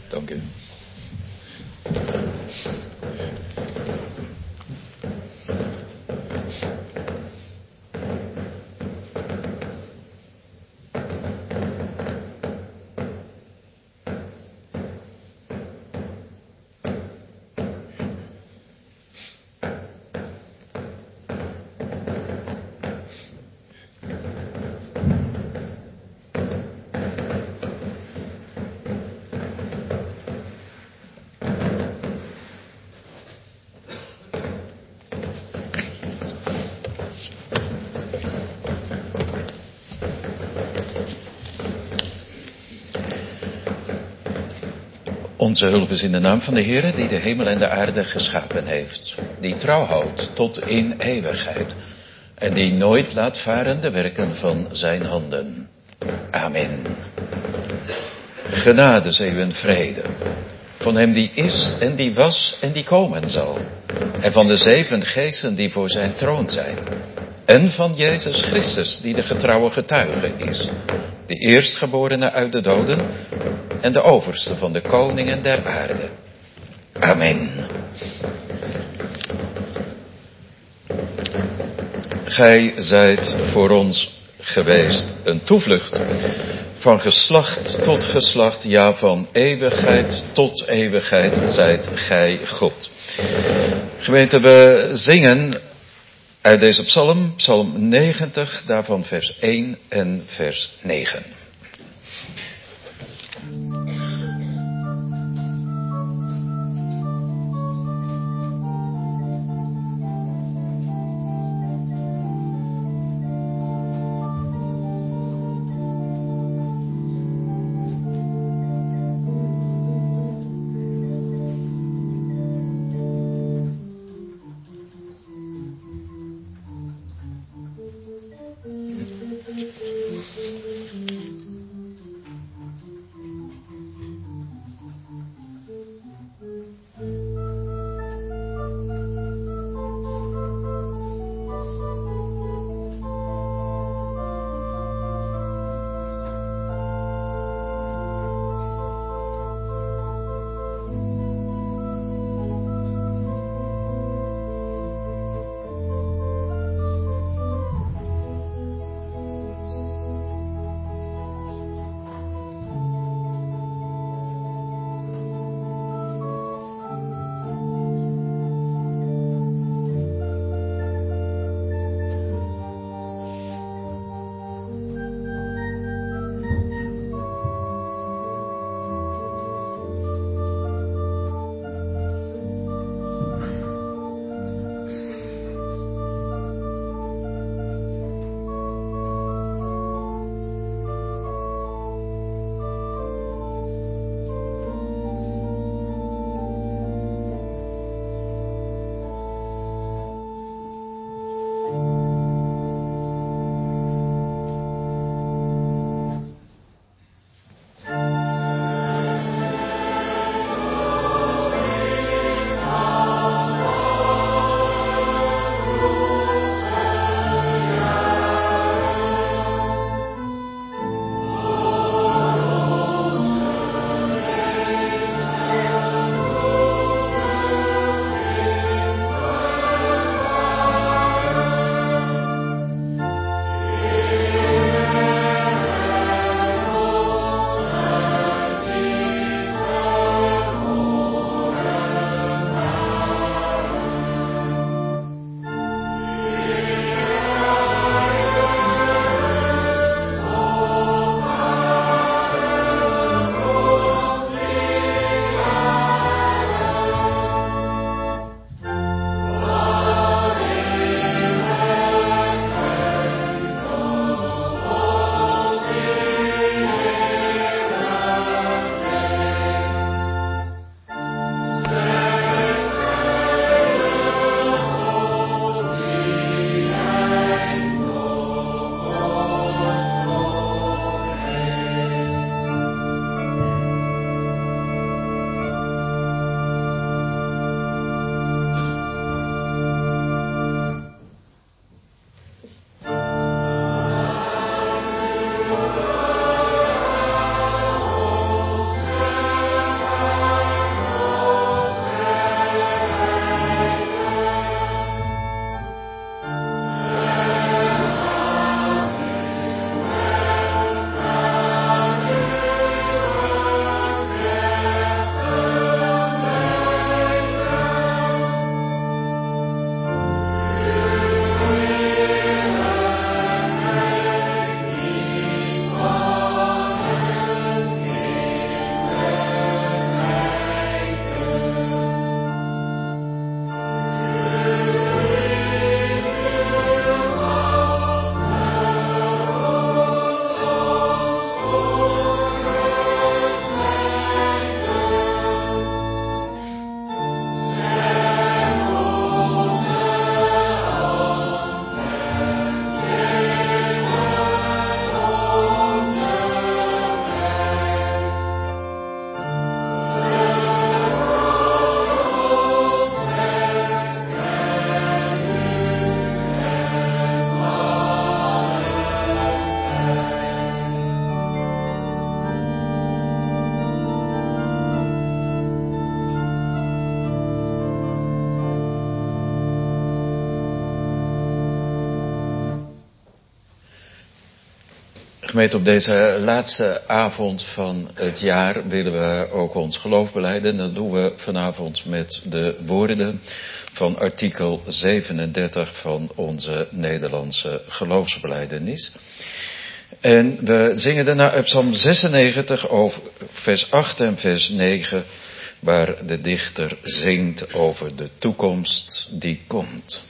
Dank u. Onze hulp is in de naam van de Heere, die de hemel en de aarde geschapen heeft. Die trouw houdt tot in eeuwigheid. En die nooit laat varen de werken van zijn handen. Amen. Genade, zij u en vrede. Van hem die is en die was en die komen zal. En van de 7 geesten die voor zijn troon zijn. En van Jezus Christus, die de getrouwe getuige is. De eerstgeborene uit de doden en de overste van de koningen der aarde. Amen. Gij zijt voor ons geweest een toevlucht. Van geslacht tot geslacht, ja van eeuwigheid tot eeuwigheid zijt gij God. Gemeente, we zingen uit deze psalm, psalm 90, daarvan vers 1 en vers 9. Gemeente, op deze laatste avond van het jaar willen we ook ons geloof belijden. Dat doen we vanavond met de woorden van artikel 37 van onze Nederlandse geloofsbelijdenis. En we zingen daarna uit Psalm 96 over vers 8 en vers 9, waar de dichter zingt over de toekomst die komt.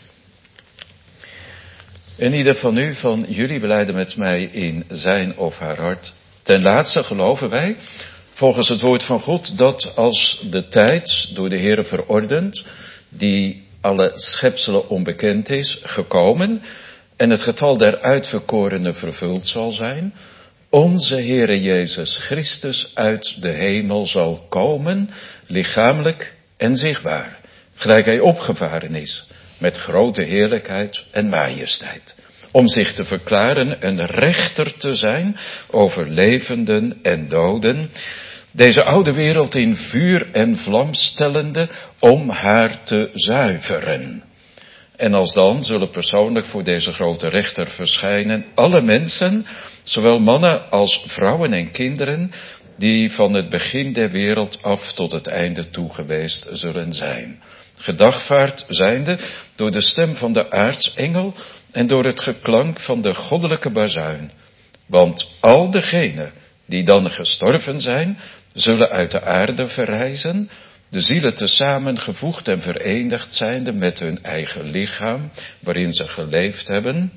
En ieder van jullie belijden met mij in zijn of haar hart. Ten laatste geloven wij, volgens het woord van God, dat als de tijd door de Heere verordend, die alle schepselen onbekend is, gekomen, en het getal der uitverkorenen vervuld zal zijn, onze Heere Jezus Christus uit de hemel zal komen, lichamelijk en zichtbaar, gelijk hij opgevaren is, met grote heerlijkheid en majesteit, om zich te verklaren een rechter te zijn over levenden en doden, deze oude wereld in vuur en vlam stellende om haar te zuiveren. En alsdan zullen persoonlijk voor deze grote rechter verschijnen alle mensen, zowel mannen als vrouwen en kinderen, die van het begin der wereld af tot het einde toe geweest zullen zijn. Gedagvaard zijnde door de stem van de aartsengel en door het geklank van de goddelijke bazuin. Want al degenen die dan gestorven zijn, zullen uit de aarde verrijzen, de zielen tezamen gevoegd en verenigd zijnde met hun eigen lichaam, waarin ze geleefd hebben.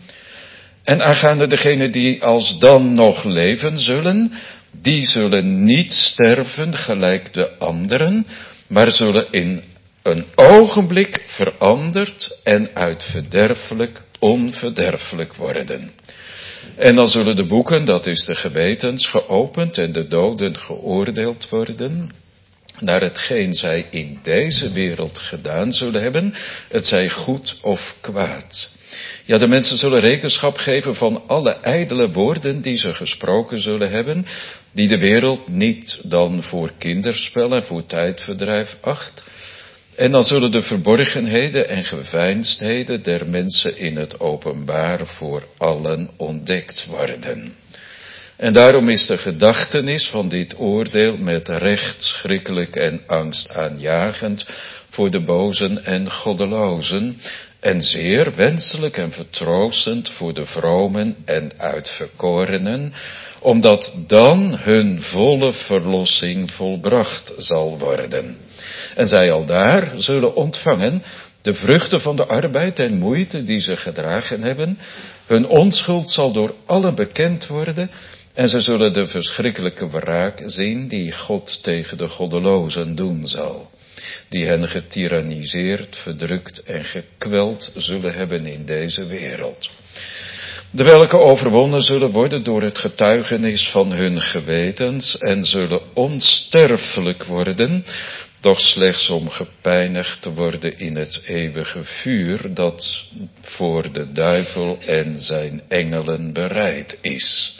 En aangaande degenen die alsdan nog leven zullen, die zullen niet sterven gelijk de anderen, maar zullen in een ogenblik veranderd en uit verderfelijk onverderfelijk worden. En dan zullen de boeken, dat is de gewetens, geopend en de doden geoordeeld worden, naar hetgeen zij in deze wereld gedaan zullen hebben, het zij goed of kwaad. Ja, de mensen zullen rekenschap geven van alle ijdele woorden die ze gesproken zullen hebben, die de wereld niet dan voor kinderspel en voor tijdverdrijf acht. En dan zullen de verborgenheden en geveinsdheden der mensen in het openbaar voor allen ontdekt worden. En daarom is de gedachtenis van dit oordeel met recht schrikkelijk en angstaanjagend voor de bozen en goddelozen, en zeer wenselijk en vertroostend voor de vromen en uitverkorenen, omdat dan hun volle verlossing volbracht zal worden. En zij aldaar zullen ontvangen de vruchten van de arbeid en moeite die ze gedragen hebben. Hun onschuld zal door allen bekend worden, en ze zullen de verschrikkelijke wraak zien die God tegen de goddelozen doen zal, die hen getyranniseerd, verdrukt en gekweld zullen hebben in deze wereld. De welke overwonnen zullen worden door het getuigenis van hun gewetens en zullen onsterfelijk worden, doch slechts om gepijnigd te worden in het eeuwige vuur dat voor de duivel en zijn engelen bereid is.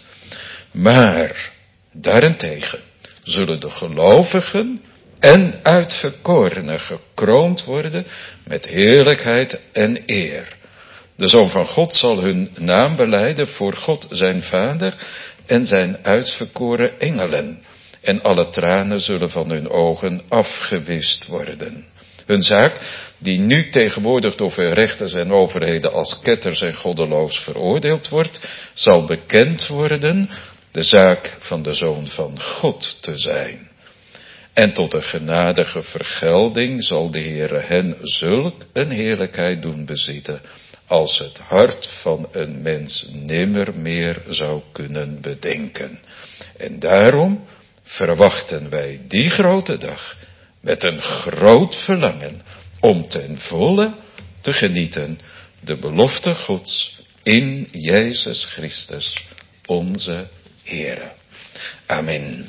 Maar daarentegen zullen de gelovigen en uitverkorenen gekroond worden met heerlijkheid en eer. De Zoon van God zal hun naam belijden voor God zijn Vader en zijn uitverkoren engelen. En alle tranen zullen van hun ogen afgewist worden. Hun zaak, die nu tegenwoordig door veel rechters en overheden als ketters en goddeloos veroordeeld wordt, zal bekend worden de zaak van de Zoon van God te zijn. En tot een genadige vergelding zal de Heere hen zulk een heerlijkheid doen bezitten, als het hart van een mens nimmer meer zou kunnen bedenken. En daarom verwachten wij die grote dag met een groot verlangen om ten volle te genieten de belofte Gods in Jezus Christus, onze Heere. Amen.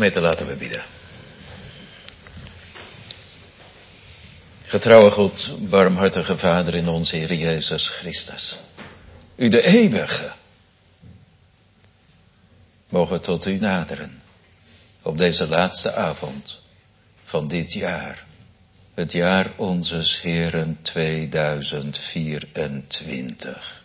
Gemeente, laten we bidden. Getrouwe God, barmhartige Vader in onze Heer Jezus Christus. U de eeuwige. Mogen tot u naderen. Op deze laatste avond van dit jaar. Het jaar onzes Heeren 2024.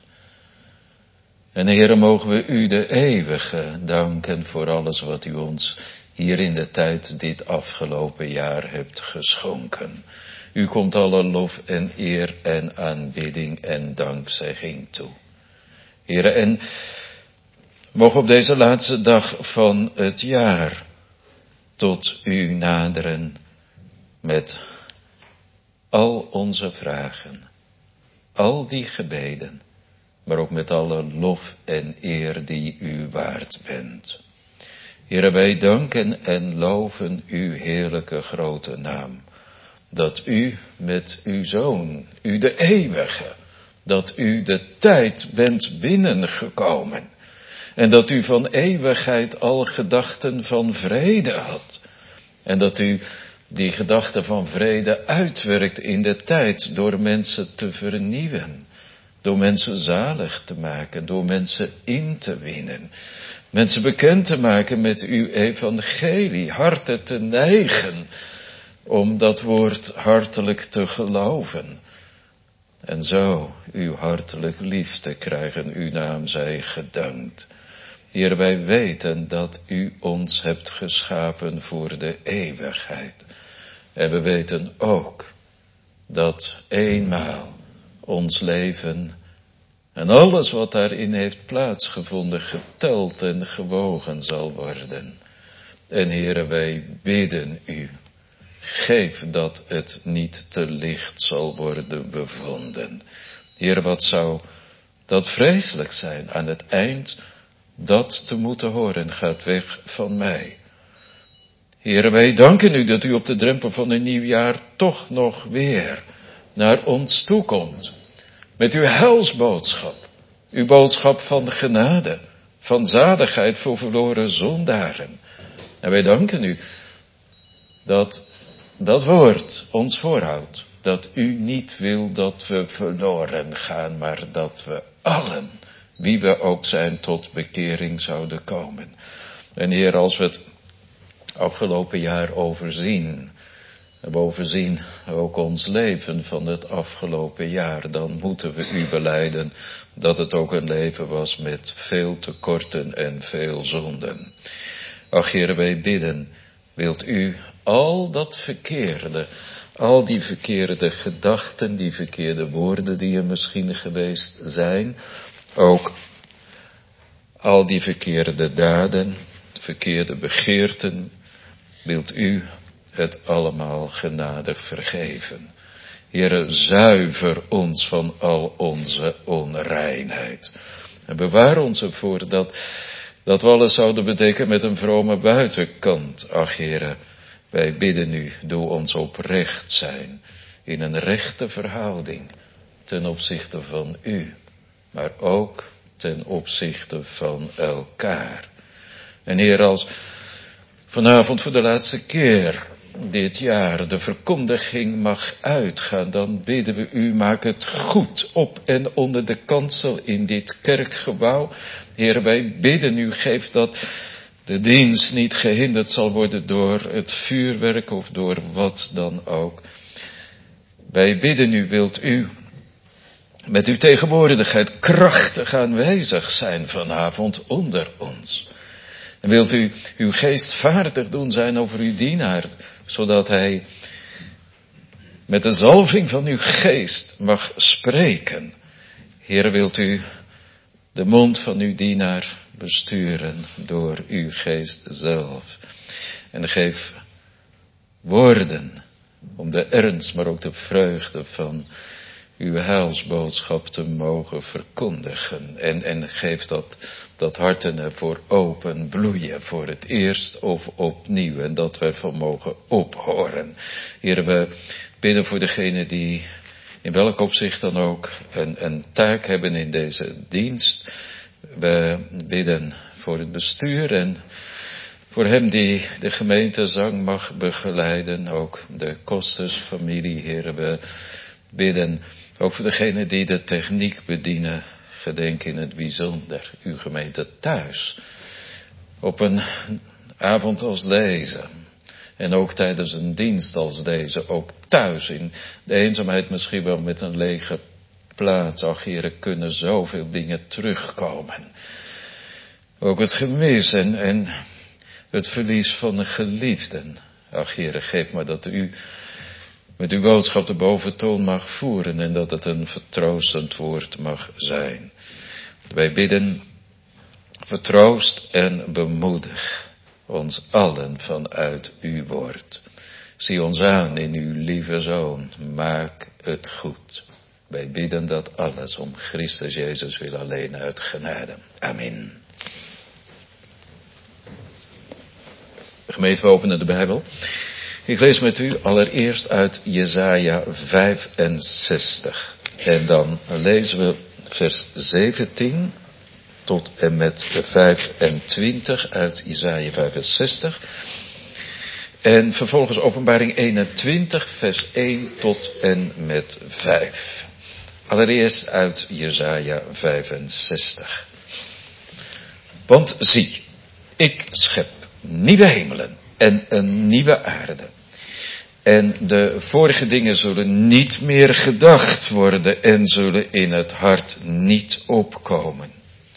En Heere, mogen we u de eeuwige danken voor alles wat u ons hier in de tijd dit afgelopen jaar hebt geschonken. U komt alle lof en eer en aanbidding en dankzegging toe. Heere, en mogen op deze laatste dag van het jaar tot u naderen met al onze vragen, al die gebeden, maar ook met alle lof en eer die u waard bent. Heere, wij danken en loven uw heerlijke grote naam, dat u met uw Zoon, u de eeuwige, dat u de tijd bent binnengekomen en dat u van eeuwigheid al gedachten van vrede had en dat u die gedachten van vrede uitwerkt in de tijd door mensen te vernieuwen, door mensen zalig te maken, door mensen in te winnen, mensen bekend te maken met uw evangelie, harten te neigen om dat woord hartelijk te geloven. En zo uw hartelijk lief te krijgen, uw naam zij gedankt. Heer, wij weten dat u ons hebt geschapen voor de eeuwigheid. En we weten ook dat eenmaal ons leven en alles wat daarin heeft plaatsgevonden geteld en gewogen zal worden. En Heere, wij bidden u, geef dat het niet te licht zal worden bevonden. Heer, wat zou dat vreselijk zijn aan het eind dat te moeten horen, gaat weg van mij. Heere, wij danken u dat u op de drempel van een nieuw jaar toch nog weer naar ons toekomt. Met uw heilsboodschap, uw boodschap van genade, van zaligheid voor verloren zondaren. En wij danken u dat dat woord ons voorhoudt. Dat u niet wil dat we verloren gaan, maar dat we allen, wie we ook zijn, tot bekering zouden komen. En Heer, als we het afgelopen jaar overzien, hebben overzien ook ons leven van het afgelopen jaar, dan moeten we u belijden dat het ook een leven was met veel tekorten en veel zonden. Ach Heer, wij bidden, wilt u al dat verkeerde, al die verkeerde gedachten, die verkeerde woorden die er misschien geweest zijn, ook al die verkeerde daden, verkeerde begeerten, wilt u het allemaal genadig vergeven. Heere, zuiver ons van al onze onreinheid. En bewaar ons ervoor dat we alles zouden bedekken met een vrome buitenkant. Ach Heere, wij bidden u, doe ons oprecht zijn in een rechte verhouding ten opzichte van u, maar ook ten opzichte van elkaar. En Heer, als vanavond voor de laatste keer dit jaar de verkondiging mag uitgaan, dan bidden we u, maak het goed op en onder de kansel in dit kerkgebouw. Heer, wij bidden u, geef dat de dienst niet gehinderd zal worden door het vuurwerk of door wat dan ook. Wij bidden u, wilt u met uw tegenwoordigheid krachtig aanwezig zijn vanavond onder ons. En wilt u uw geest vaardig doen zijn over uw dienaar, zodat hij met de zalving van uw geest mag spreken. Heer, wilt u de mond van uw dienaar besturen door uw geest zelf. En geef woorden om de ernst, maar ook de vreugde van uw heilsboodschap te mogen verkondigen. En geef dat harten ervoor open bloeien voor het eerst of opnieuw. En dat wij van mogen ophoren. Heer, we bidden voor degenen die in welk opzicht dan ook een taak hebben in deze dienst. We bidden voor het bestuur en Voor hem die de gemeentezang mag begeleiden, ook de kostersfamilie, Heere, we bidden. Ook voor degenen die de techniek bedienen, gedenk in het bijzonder uw gemeente thuis. Op een avond als deze. En ook tijdens een dienst als deze, ook thuis in de eenzaamheid misschien wel met een lege plaats. Ach, Heere, kunnen zoveel dingen terugkomen. Ook het gemis en het verlies van een geliefden. Ach, Heere, geef maar dat u met uw boodschap de boventoon mag voeren en dat het een vertroostend woord mag zijn. Wij bidden, vertroost en bemoedig ons allen vanuit uw woord. Zie ons aan in uw lieve Zoon, maak het goed. Wij bidden dat alles om Christus Jezus wil alleen uit genade. Amen. Gemeente, we openen de Bijbel. Ik lees met u allereerst uit Jesaja 65. En dan lezen we vers 17 tot en met 25 uit Jesaja 65. En vervolgens Openbaring 21, vers 1 tot en met 5. Allereerst uit Jesaja 65. Want zie, ik schep nieuwe hemelen en een nieuwe aarde. En de vorige dingen zullen niet meer gedacht worden en zullen in het hart niet opkomen.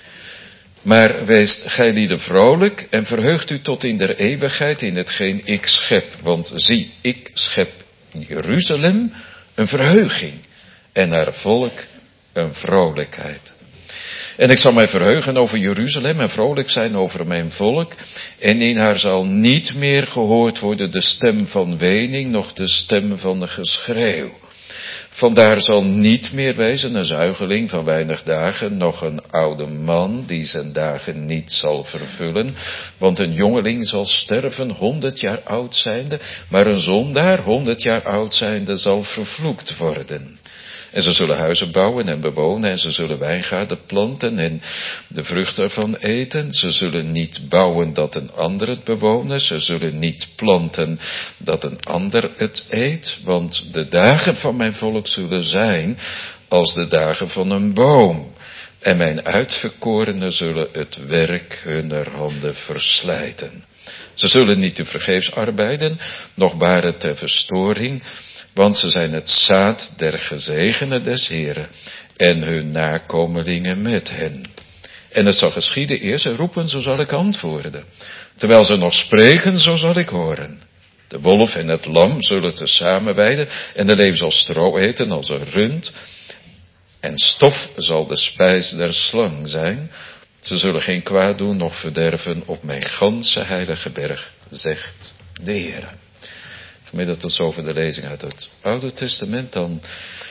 Maar wees gijlieden vrolijk en verheugt u tot in der eeuwigheid in hetgeen ik schep. Want zie, ik schep Jeruzalem een verheuging en haar volk een vrolijkheid. En ik zal mij verheugen over Jeruzalem en vrolijk zijn over mijn volk. En in haar zal niet meer gehoord worden de stem van wening, noch de stem van de geschreeuw. Vandaar zal niet meer wezen een zuigeling van weinig dagen, noch een oude man die zijn dagen niet zal vervullen. Want een jongeling zal sterven 100 jaar oud zijnde, maar een zondaar 100 jaar oud zijnde zal vervloekt worden. En ze zullen huizen bouwen en bewonen en ze zullen wijngaarden planten en de vruchten ervan eten. Ze zullen niet bouwen dat een ander het bewonen. Ze zullen niet planten dat een ander het eet. Want de dagen van mijn volk zullen zijn als de dagen van een boom. En mijn uitverkorenen zullen het werk hunner handen verslijten. Ze zullen niet te vergeefs arbeiden, noch baren ter verstoring. Want ze zijn het zaad der gezegenen des Heren en hun nakomelingen met hen. En het zal geschieden, eer ze roepen, zo zal ik antwoorden. Terwijl ze nog spreken, zo zal ik horen. De wolf en het lam zullen tezamen weiden en de leeuw zal stro eten als een rund. En stof zal de spijs der slang zijn. Ze zullen geen kwaad doen, noch verderven op mijn ganse heilige berg, zegt de Heer. Vanmiddag tot zover de lezing uit het Oude Testament, dan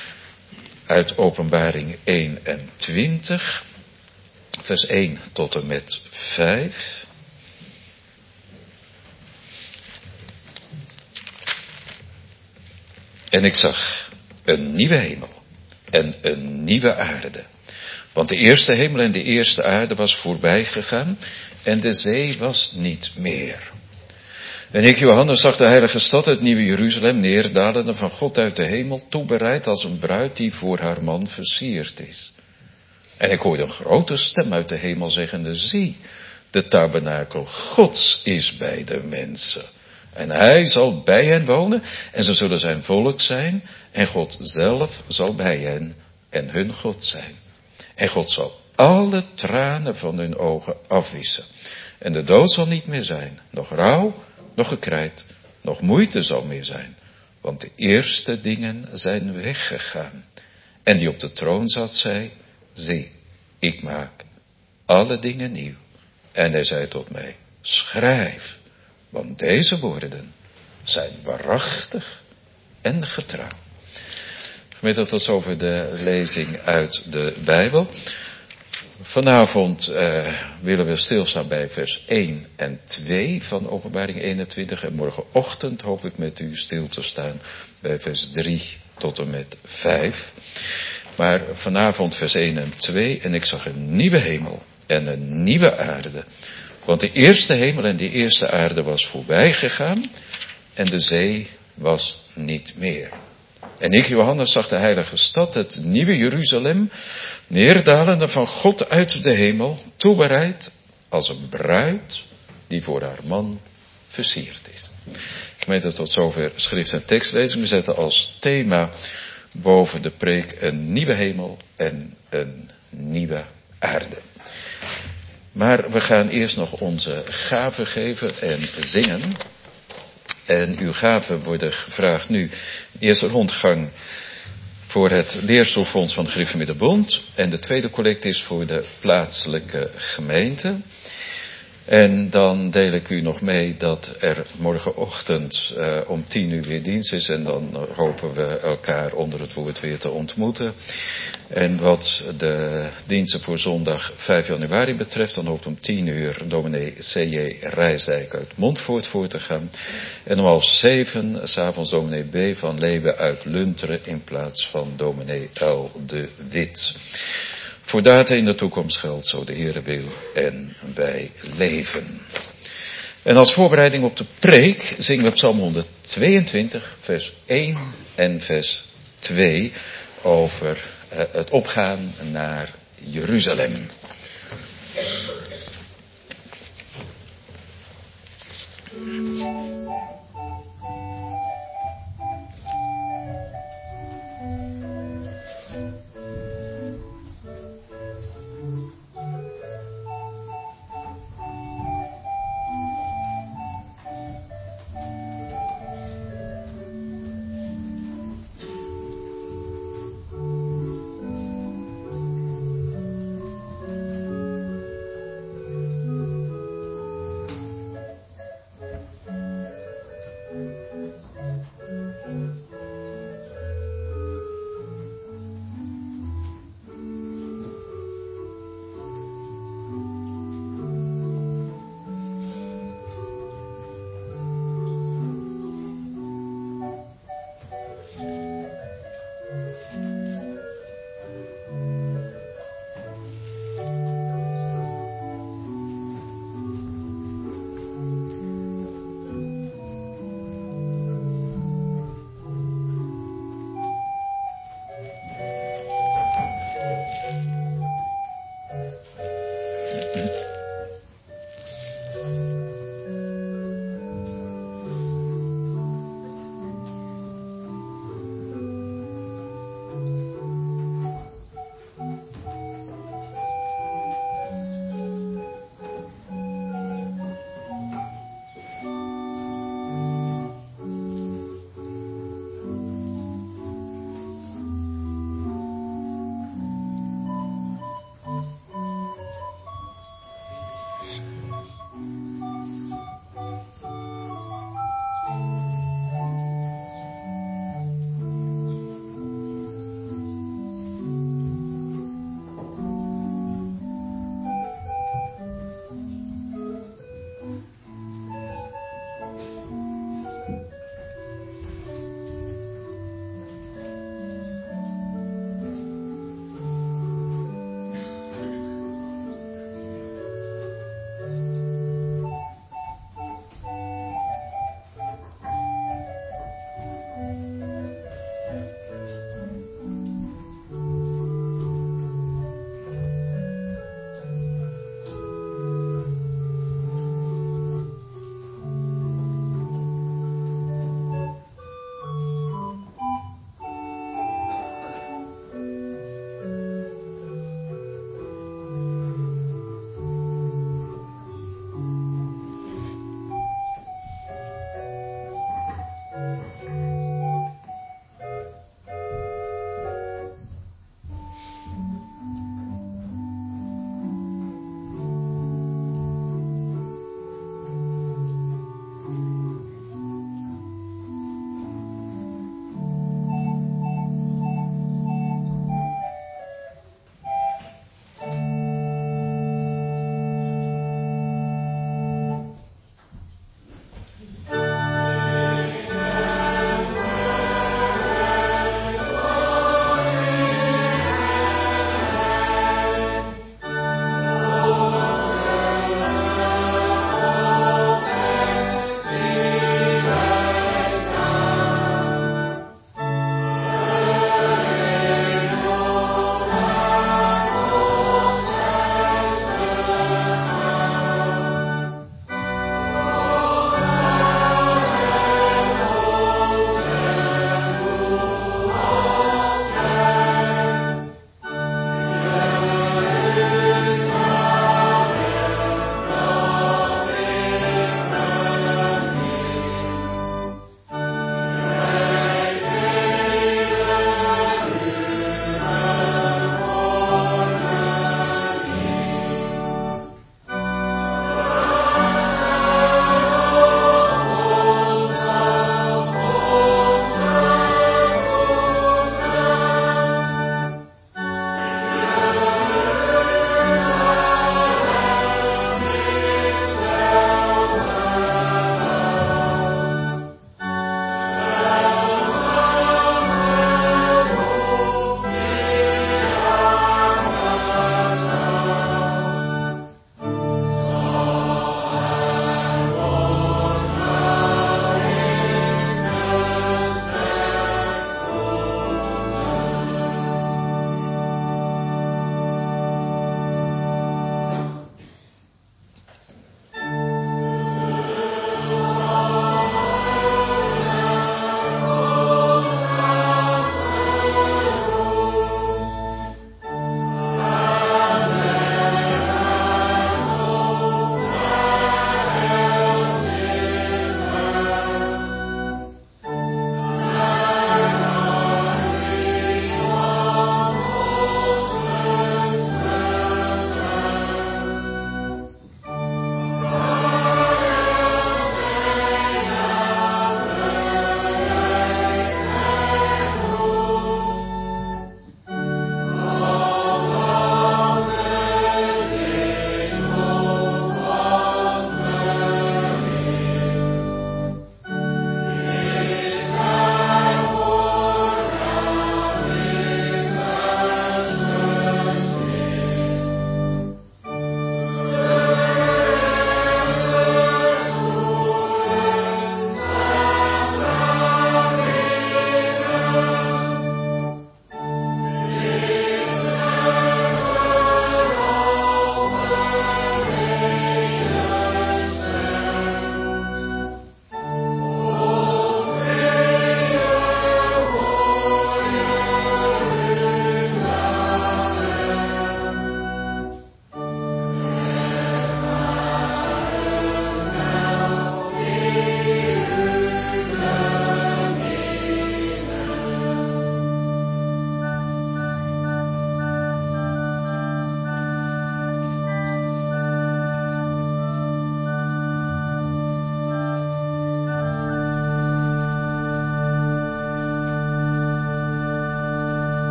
uit Openbaring 21, vers 1 tot en met 5. En ik zag een nieuwe hemel en een nieuwe aarde. Want de eerste hemel en de eerste aarde was voorbij gegaan en de zee was niet meer. En ik, Johannes, zag de heilige stad, het nieuwe Jeruzalem, neerdalende van God uit de hemel, toebereid als een bruid die voor haar man versierd is. En ik hoorde een grote stem uit de hemel zeggende, zie, de tabernakel Gods is bij de mensen. En hij zal bij hen wonen en ze zullen zijn volk zijn en God zelf zal bij hen en hun God zijn. En God zal alle tranen van hun ogen afwissen. En de dood zal niet meer zijn, nog rouw, nog gekrijt, nog moeite zal meer zijn. Want de eerste dingen zijn weggegaan. En die op de troon zat, zei, zie, ik maak alle dingen nieuw. En hij zei tot mij, schrijf, want deze woorden zijn waarachtig en getrouw. Gemeente, tot over de lezing uit de Bijbel. Vanavond willen we stilstaan bij vers 1 en 2 van Openbaring 21. En morgenochtend hoop ik met u stil te staan bij vers 3 tot en met 5. Maar vanavond vers 1 en 2. En ik zag een nieuwe hemel en een nieuwe aarde. Want de eerste hemel en de eerste aarde was voorbij gegaan en de zee was niet meer. En ik, Johannes, zag de heilige stad, het nieuwe Jeruzalem, neerdalende van God uit de hemel, toebereid als een bruid die voor haar man versierd is. Gemeente, tot zover schrift- en tekstlezing. We zetten als thema boven de preek een nieuwe hemel en een nieuwe aarde. Maar we gaan eerst nog onze gaven geven en zingen. En uw gaven worden gevraagd nu. Eerste rondgang voor het Leerstoelfonds van de Gereformeerde Bond. En de tweede collecte is voor de plaatselijke gemeente. En dan deel ik u nog mee dat er morgenochtend om 10:00 weer dienst is. En dan hopen we elkaar onder het woord weer te ontmoeten. En wat de diensten voor zondag 5 januari betreft, dan hoopt om 10:00 dominee C.J. Rijsdijk uit Montfoort voor te gaan. En om 6:30 s'avonds dominee B. van Leeuwen uit Lunteren in plaats van dominee L. de Wit. Voor data in de toekomst geldt, zo de Heere wil en wij leven. En als voorbereiding op de preek zingen we Psalm 122, vers 1 en vers 2 over het opgaan naar Jeruzalem.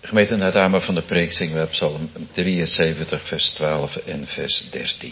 Gemeente, naar het aanbod van de preek zingen we Psalm 73, vers 12 en vers 13.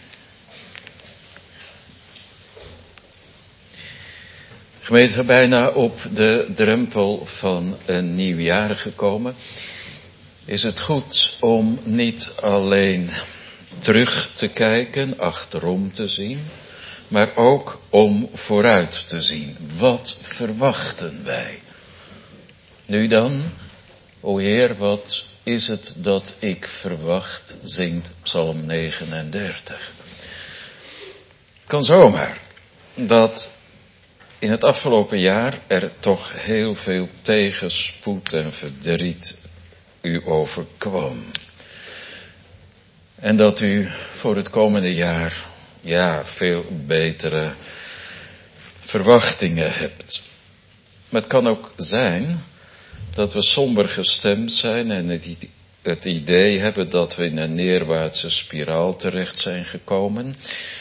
Gemeente, bijna op de drempel van een nieuw jaar gekomen, is het goed om niet alleen terug te kijken, achterom te zien, maar ook om vooruit te zien. Wat verwachten wij? Nu dan, o Heer, wat is het dat ik verwacht, zingt Psalm 39. Het kan zomaar dat in het afgelopen jaar er toch heel veel tegenspoed en verdriet u overkwam. En dat u voor het komende jaar, veel betere verwachtingen hebt. Maar het kan ook zijn dat we somber gestemd zijn en het idee hebben dat we in een neerwaartse spiraal terecht zijn gekomen.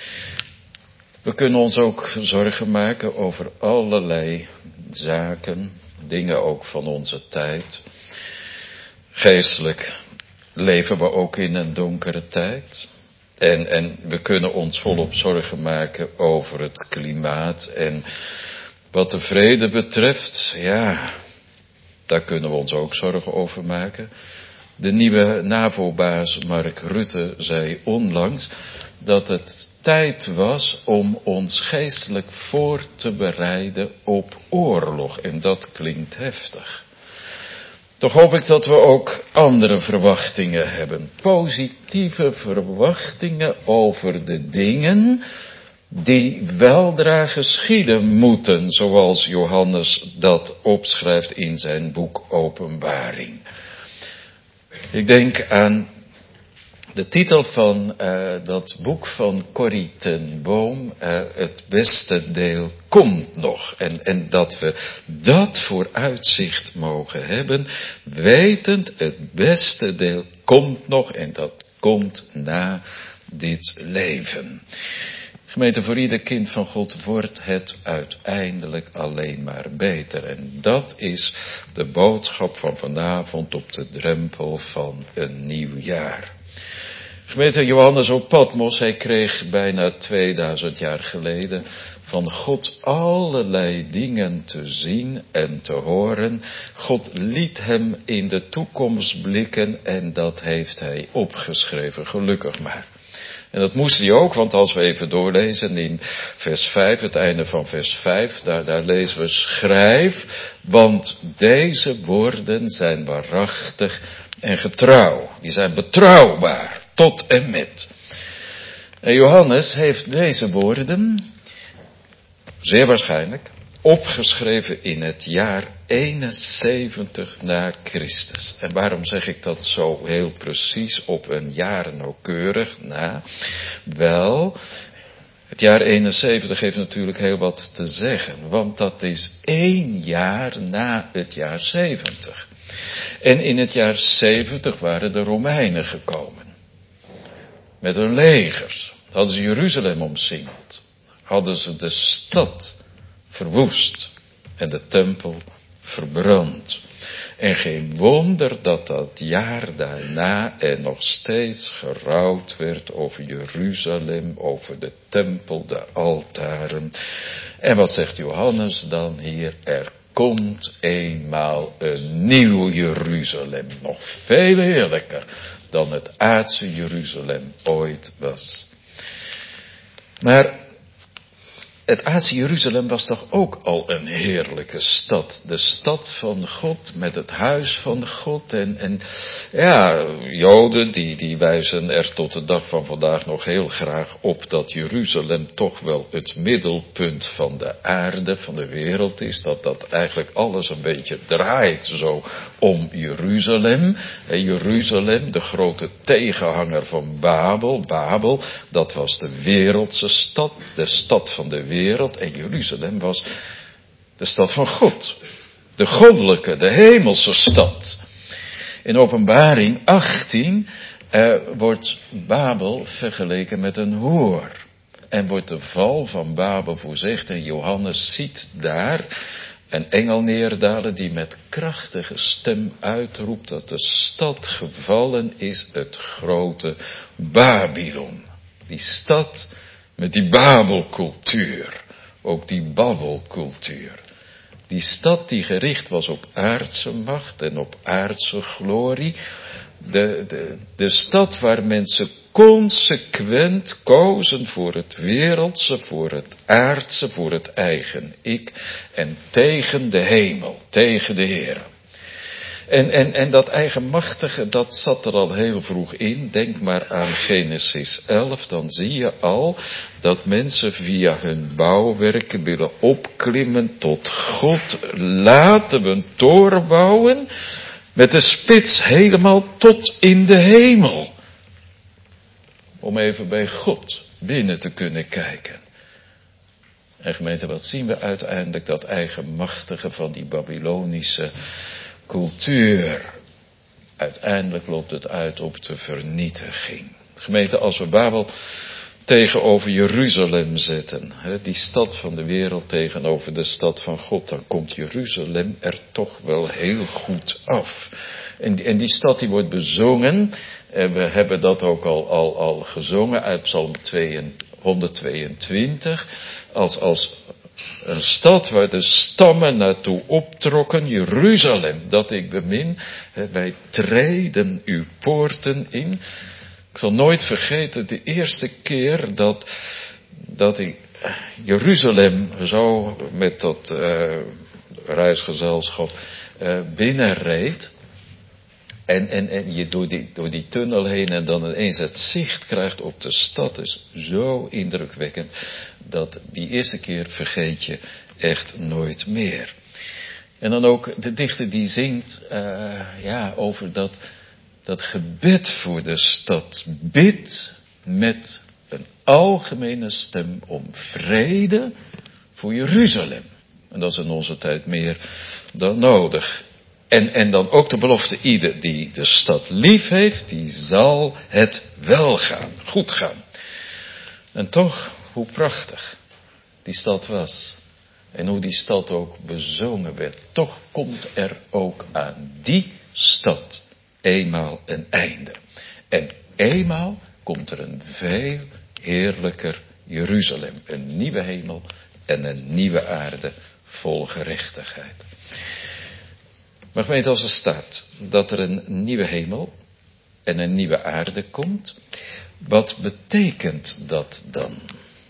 We kunnen ons ook zorgen maken over allerlei zaken, dingen ook van onze tijd. Geestelijk leven we ook in een donkere tijd. En we kunnen ons volop zorgen maken over het klimaat. En wat de vrede betreft, daar kunnen we ons ook zorgen over maken. De nieuwe NAVO-baas Mark Rutte zei onlangs dat het tijd was om ons geestelijk voor te bereiden op oorlog. En dat klinkt heftig. Toch hoop ik dat we ook andere verwachtingen hebben. Positieve verwachtingen over de dingen die weldra geschieden moeten, zoals Johannes dat opschrijft in zijn boek Openbaring. Ik denk aan de titel van dat boek van Corrie ten Boom, het beste deel komt nog. En dat we dat vooruitzicht mogen hebben, wetend het beste deel komt nog en dat komt na dit leven. Gemeente, voor ieder kind van God wordt het uiteindelijk alleen maar beter. En dat is de boodschap van vanavond op de drempel van een nieuw jaar. Gemeente, Johannes op Patmos, hij kreeg bijna 2000 jaar geleden van God allerlei dingen te zien en te horen. God liet hem in de toekomst blikken en dat heeft hij opgeschreven, gelukkig maar. En dat moest hij ook, want als we even doorlezen in vers 5, het einde van vers 5, daar lezen we: schrijf, want deze woorden zijn waarachtig en getrouw. Die zijn betrouwbaar, tot en met. En Johannes heeft deze woorden, zeer waarschijnlijk, opgeschreven in het jaar 71 na Christus. En waarom zeg ik dat zo heel precies op een jaar nauwkeurig na? Wel, het jaar 71 heeft natuurlijk heel wat te zeggen, want dat is 1 jaar na het jaar 70. En in het jaar 70 waren de Romeinen gekomen. Met hun legers. Hadden ze Jeruzalem omsingeld. Hadden ze de stad verwoest en de tempel verbrand. En geen wonder dat dat jaar daarna er nog steeds gerouwd werd over Jeruzalem, over de tempel, de altaren. En wat zegt Johannes dan hier? Er komt eenmaal een nieuw Jeruzalem, nog veel heerlijker dan het aardse Jeruzalem ooit was. Maar het aardse Jeruzalem was toch ook al een heerlijke stad. De stad van God met het huis van God. En Joden die wijzen er tot de dag van vandaag nog heel graag op dat Jeruzalem toch wel het middelpunt van de aarde, van de wereld is. Dat eigenlijk alles een beetje draait zo om Jeruzalem. En Jeruzalem, de grote tegenhanger van Babel. Babel, dat was de wereldse stad, de stad van de wereld. En Jeruzalem was de stad van God. De goddelijke, de hemelse stad. In Openbaring 18 wordt Babel vergeleken met een hoor. En wordt de val van Babel voorzegd. En Johannes ziet daar Een engel neerdalen die met krachtige stem uitroept dat de stad gevallen is, het grote Babylon. Die stad met die Babelcultuur, ook die babbelcultuur. Die stad die gericht was op aardse macht en op aardse glorie. De stad waar mensen consequent kozen voor het wereldse, voor het aardse, voor het eigen ik en tegen de hemel, tegen de Heer. En dat eigenmachtige, dat zat er al heel vroeg in. Denk maar aan Genesis 11, dan zie je al dat mensen via hun bouwwerken willen opklimmen tot God. Laten we een toren bouwen met de spits helemaal tot in de hemel. Om even bij God binnen te kunnen kijken. En gemeente, wat zien we uiteindelijk? Dat eigenmachtige van die Babylonische cultuur. Uiteindelijk loopt het uit op de vernietiging. Gemeente, als we Babel tegenover Jeruzalem zetten, die stad van de wereld tegenover de stad van God, dan komt Jeruzalem er toch wel heel goed af. En die stad die wordt bezongen, en we hebben dat ook al gezongen uit Psalm 122, als een stad waar de stammen naartoe optrokken, Jeruzalem, dat ik bemin, wij treden uw poorten in. Ik zal nooit vergeten de eerste keer dat ik Jeruzalem zo met dat reisgezelschap binnenreed. En je door die tunnel heen en dan ineens het zicht krijgt op de stad is zo indrukwekkend dat die eerste keer vergeet je echt nooit meer. En dan ook de dichter die zingt over dat gebed voor de stad. Bid met een algemene stem om vrede voor Jeruzalem. En dat is in onze tijd meer dan nodig. En dan ook de belofte, ieder die de stad lief heeft, die zal het wel gaan, goed gaan. En toch, hoe prachtig die stad was. En hoe die stad ook bezongen werd. Toch komt er ook aan die stad eenmaal een einde. En eenmaal komt er een veel heerlijker Jeruzalem. Een nieuwe hemel en een nieuwe aarde vol gerechtigheid. Maar gemeente, als er staat dat er een nieuwe hemel en een nieuwe aarde komt, wat betekent dat dan?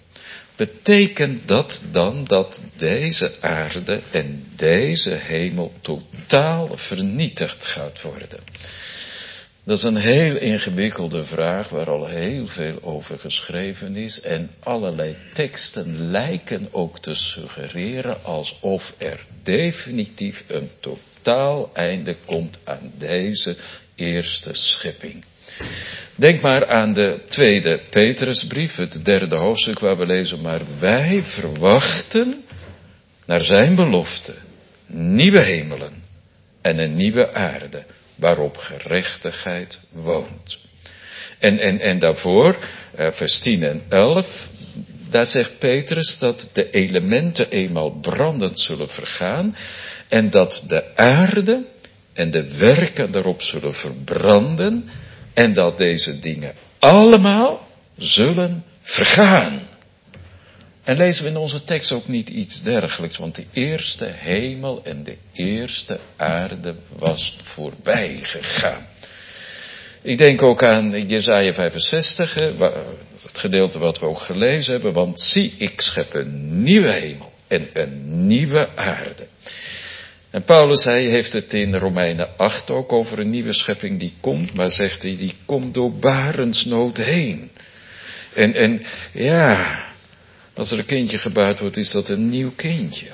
Betekent dat dan dat deze aarde en deze hemel totaal vernietigd gaat worden? Dat is een heel ingewikkelde vraag waar al heel veel over geschreven is. En allerlei teksten lijken ook te suggereren alsof er definitief een totaal einde komt aan deze eerste schepping. Denk maar aan de tweede Petrusbrief, het 3e hoofdstuk waar we lezen. Maar wij verwachten naar zijn belofte nieuwe hemelen en een nieuwe aarde waarop gerechtigheid woont. En daarvoor, vers 10 en 11, daar zegt Petrus dat de elementen eenmaal brandend zullen vergaan en dat de aarde en de werken daarop zullen verbranden en dat deze dingen allemaal zullen vergaan. En lezen we in onze tekst ook niet iets dergelijks, want de eerste hemel en de eerste aarde was voorbij gegaan. Ik denk ook aan Jesaja 65, het gedeelte wat we ook gelezen hebben, want zie, ik schep een nieuwe hemel en een nieuwe aarde. En Paulus, hij heeft het in Romeinen 8 ook over een nieuwe schepping die komt, maar zegt hij, die komt door barensnood heen. En ja, als er een kindje gebaard wordt, is dat een nieuw kindje.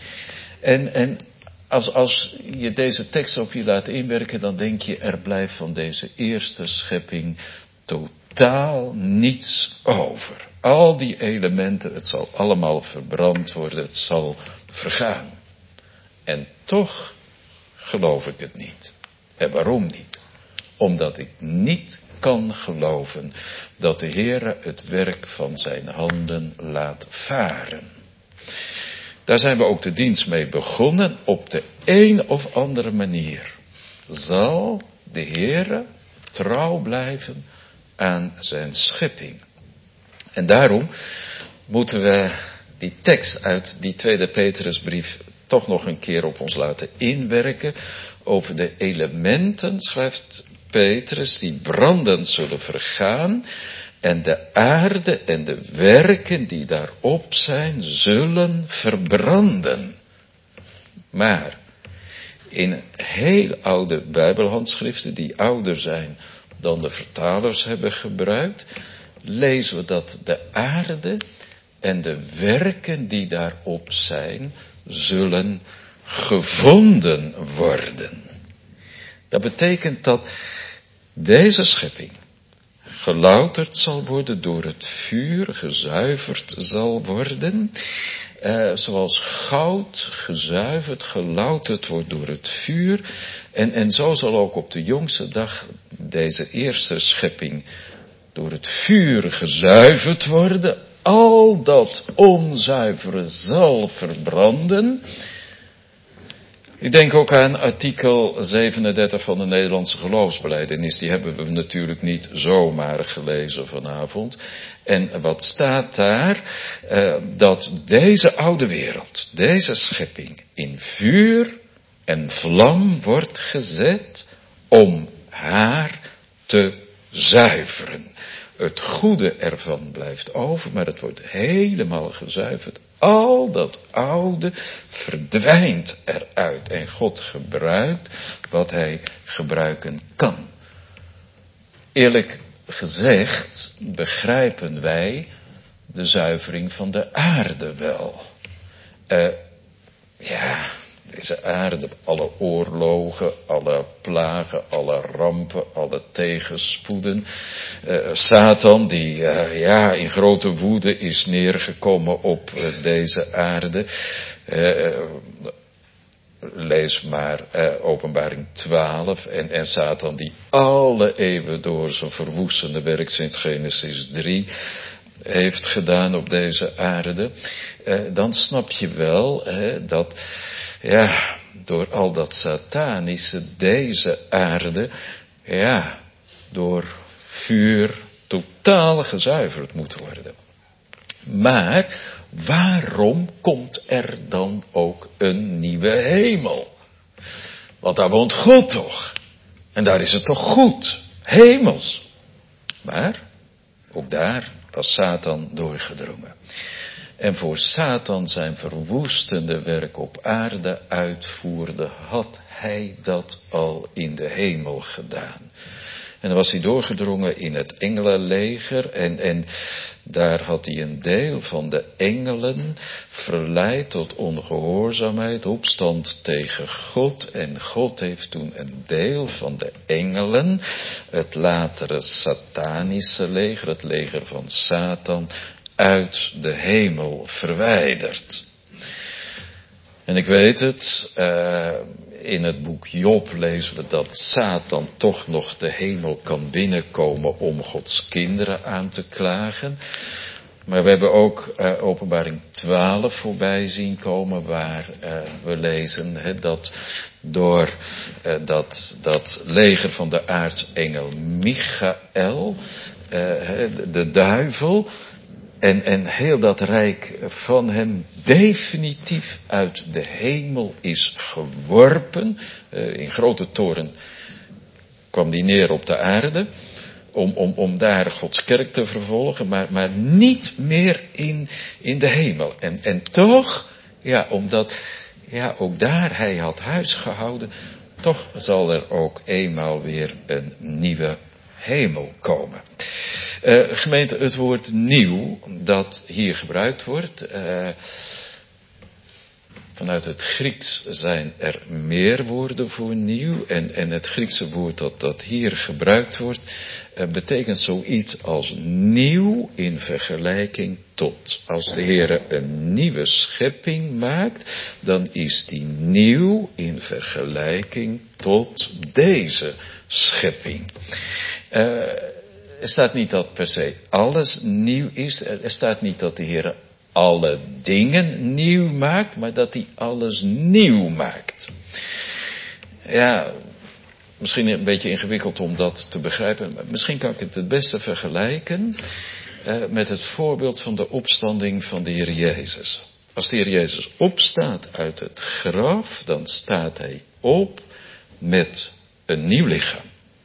En als je deze tekst op je laat inwerken, dan denk je, er blijft van deze eerste schepping totaal niets over. Al die elementen, het zal allemaal verbrand worden, het zal vergaan. En toch geloof ik het niet. En waarom niet? Omdat ik niet kan geloven dat de Heere het werk van zijn handen laat varen. Daar zijn we ook de dienst mee begonnen. Op de een of andere manier zal de Heere trouw blijven aan zijn schepping. En daarom moeten we die tekst uit die tweede Petrusbrief toch nog een keer op ons laten inwerken. Over de elementen, schrijft Petrus, die brandend zullen vergaan. En de aarde en de werken die daarop zijn, zullen verbranden. Maar in heel oude Bijbelhandschriften, die ouder zijn dan de vertalers hebben gebruikt, lezen we dat de aarde en de werken die daarop zijn, zullen gevonden worden. Dat betekent dat deze schepping gelouterd zal worden door het vuur, gezuiverd zal worden. Zoals goud gezuiverd, gelouterd wordt door het vuur. En zo zal ook op de jongste dag deze eerste schepping door het vuur gezuiverd worden. Al dat onzuivere zal verbranden. Ik denk ook aan artikel 37 van de Nederlandse geloofsbelijdenis. Die hebben we natuurlijk niet zomaar gelezen vanavond. En wat staat daar? Dat deze oude wereld, deze schepping, in vuur en vlam wordt gezet om haar te zuiveren. Het goede ervan blijft over, maar het wordt helemaal gezuiverd. Al dat oude verdwijnt eruit en God gebruikt wat hij gebruiken kan. Eerlijk gezegd begrijpen wij de zuivering van de aarde wel. Deze aarde, alle oorlogen, alle plagen, alle rampen, alle tegenspoeden. Satan die in grote woede is neergekomen op deze aarde. Lees maar Openbaring 12 en Satan die alle eeuwen door zijn verwoestende werk sinds Genesis 3 heeft gedaan op deze aarde. Dan snap je wel dat door al dat satanische deze aarde door vuur totaal gezuiverd moet worden. Maar waarom komt er dan ook een nieuwe hemel? Want daar woont God toch? En daar is het toch goed? Hemels. Maar ook daar was Satan doorgedrongen. En voor Satan zijn verwoestende werk op aarde uitvoerde, had hij dat al in de hemel gedaan. En dan was hij doorgedrongen in het engelenleger en daar had hij een deel van de engelen verleid tot ongehoorzaamheid, opstand tegen God. En God heeft toen een deel van de engelen, het latere satanische leger, het leger van Satan, uit de hemel verwijderd. En ik weet het, in het boek Job lezen we dat Satan toch nog de hemel kan binnenkomen om Gods kinderen aan te klagen. Maar we hebben ook Openbaring 12 voorbij zien komen waar we lezen dat door dat leger van de aartsengel Michael, de duivel, en heel dat rijk van hem definitief uit de hemel is geworpen. In grote toren kwam die neer op de aarde. Om daar Gods kerk te vervolgen. Maar niet meer in de hemel. En toch, omdat ook daar hij had huis gehouden. Toch zal er ook eenmaal weer een nieuwe hemel komen. Gemeente, het woord nieuw dat hier gebruikt wordt. Vanuit het Grieks zijn er meer woorden voor nieuw. En het Griekse woord dat hier gebruikt wordt, betekent zoiets als nieuw in vergelijking tot. Als de Heere een nieuwe schepping maakt, dan is die nieuw in vergelijking tot deze schepping. Er staat niet dat per se alles nieuw is. Er staat niet dat de Heere alle dingen nieuw maakt, maar dat hij alles nieuw maakt. Ja, misschien een beetje ingewikkeld om dat te begrijpen, maar misschien kan ik het beste vergelijken met het voorbeeld van de opstanding van de Heer Jezus. Als de Heer Jezus opstaat uit het graf, dan staat hij op met een nieuw lichaam.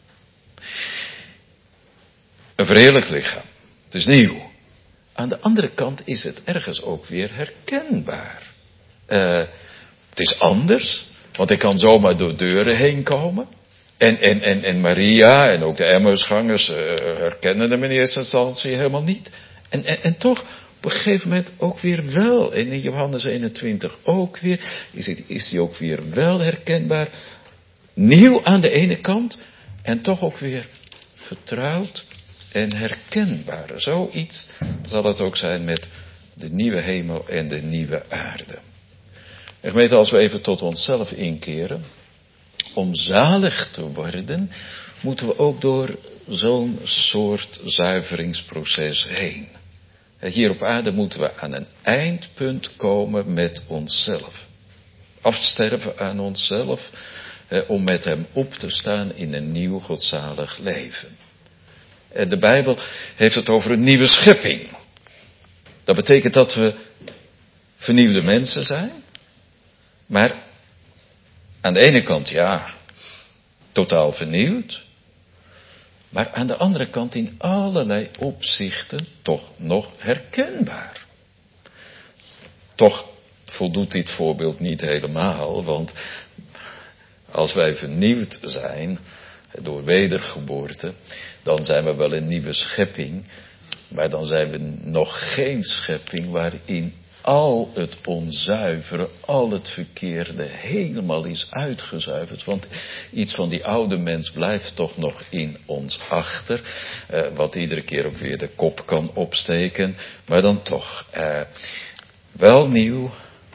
Een verheerlijkt lichaam. Het is nieuw. Aan de andere kant is het ergens ook weer herkenbaar. Het is anders, want hij kan zomaar door deuren heen komen. En Maria en ook de Emmausgangers herkennen hem in eerste instantie helemaal niet. En toch op een gegeven moment ook weer wel. En in Johannes 21 ook weer. Is hij ook weer wel herkenbaar. Nieuw aan de ene kant. En toch ook weer vertrouwd en herkenbaar. Zoiets zal het ook zijn met de nieuwe hemel en de nieuwe aarde. En gemeente, als we even tot onszelf inkeren. Om zalig te worden, moeten we ook door zo'n soort zuiveringsproces heen. Hier op aarde moeten we aan een eindpunt komen met onszelf. Afsterven aan onszelf, om met hem op te staan in een nieuw godzalig leven. En de Bijbel heeft het over een nieuwe schepping. Dat betekent dat we vernieuwde mensen zijn, maar aan de ene kant, ja, totaal vernieuwd. Maar aan de andere kant in allerlei opzichten toch nog herkenbaar. Toch voldoet dit voorbeeld niet helemaal, want als wij vernieuwd zijn door wedergeboorte, dan zijn we wel een nieuwe schepping, maar dan zijn we nog geen schepping waarin al het onzuivere, al het verkeerde helemaal is uitgezuiverd. Want iets van die oude mens blijft toch nog in ons achter. Wat iedere keer ook weer de kop kan opsteken. Maar dan toch wel nieuw,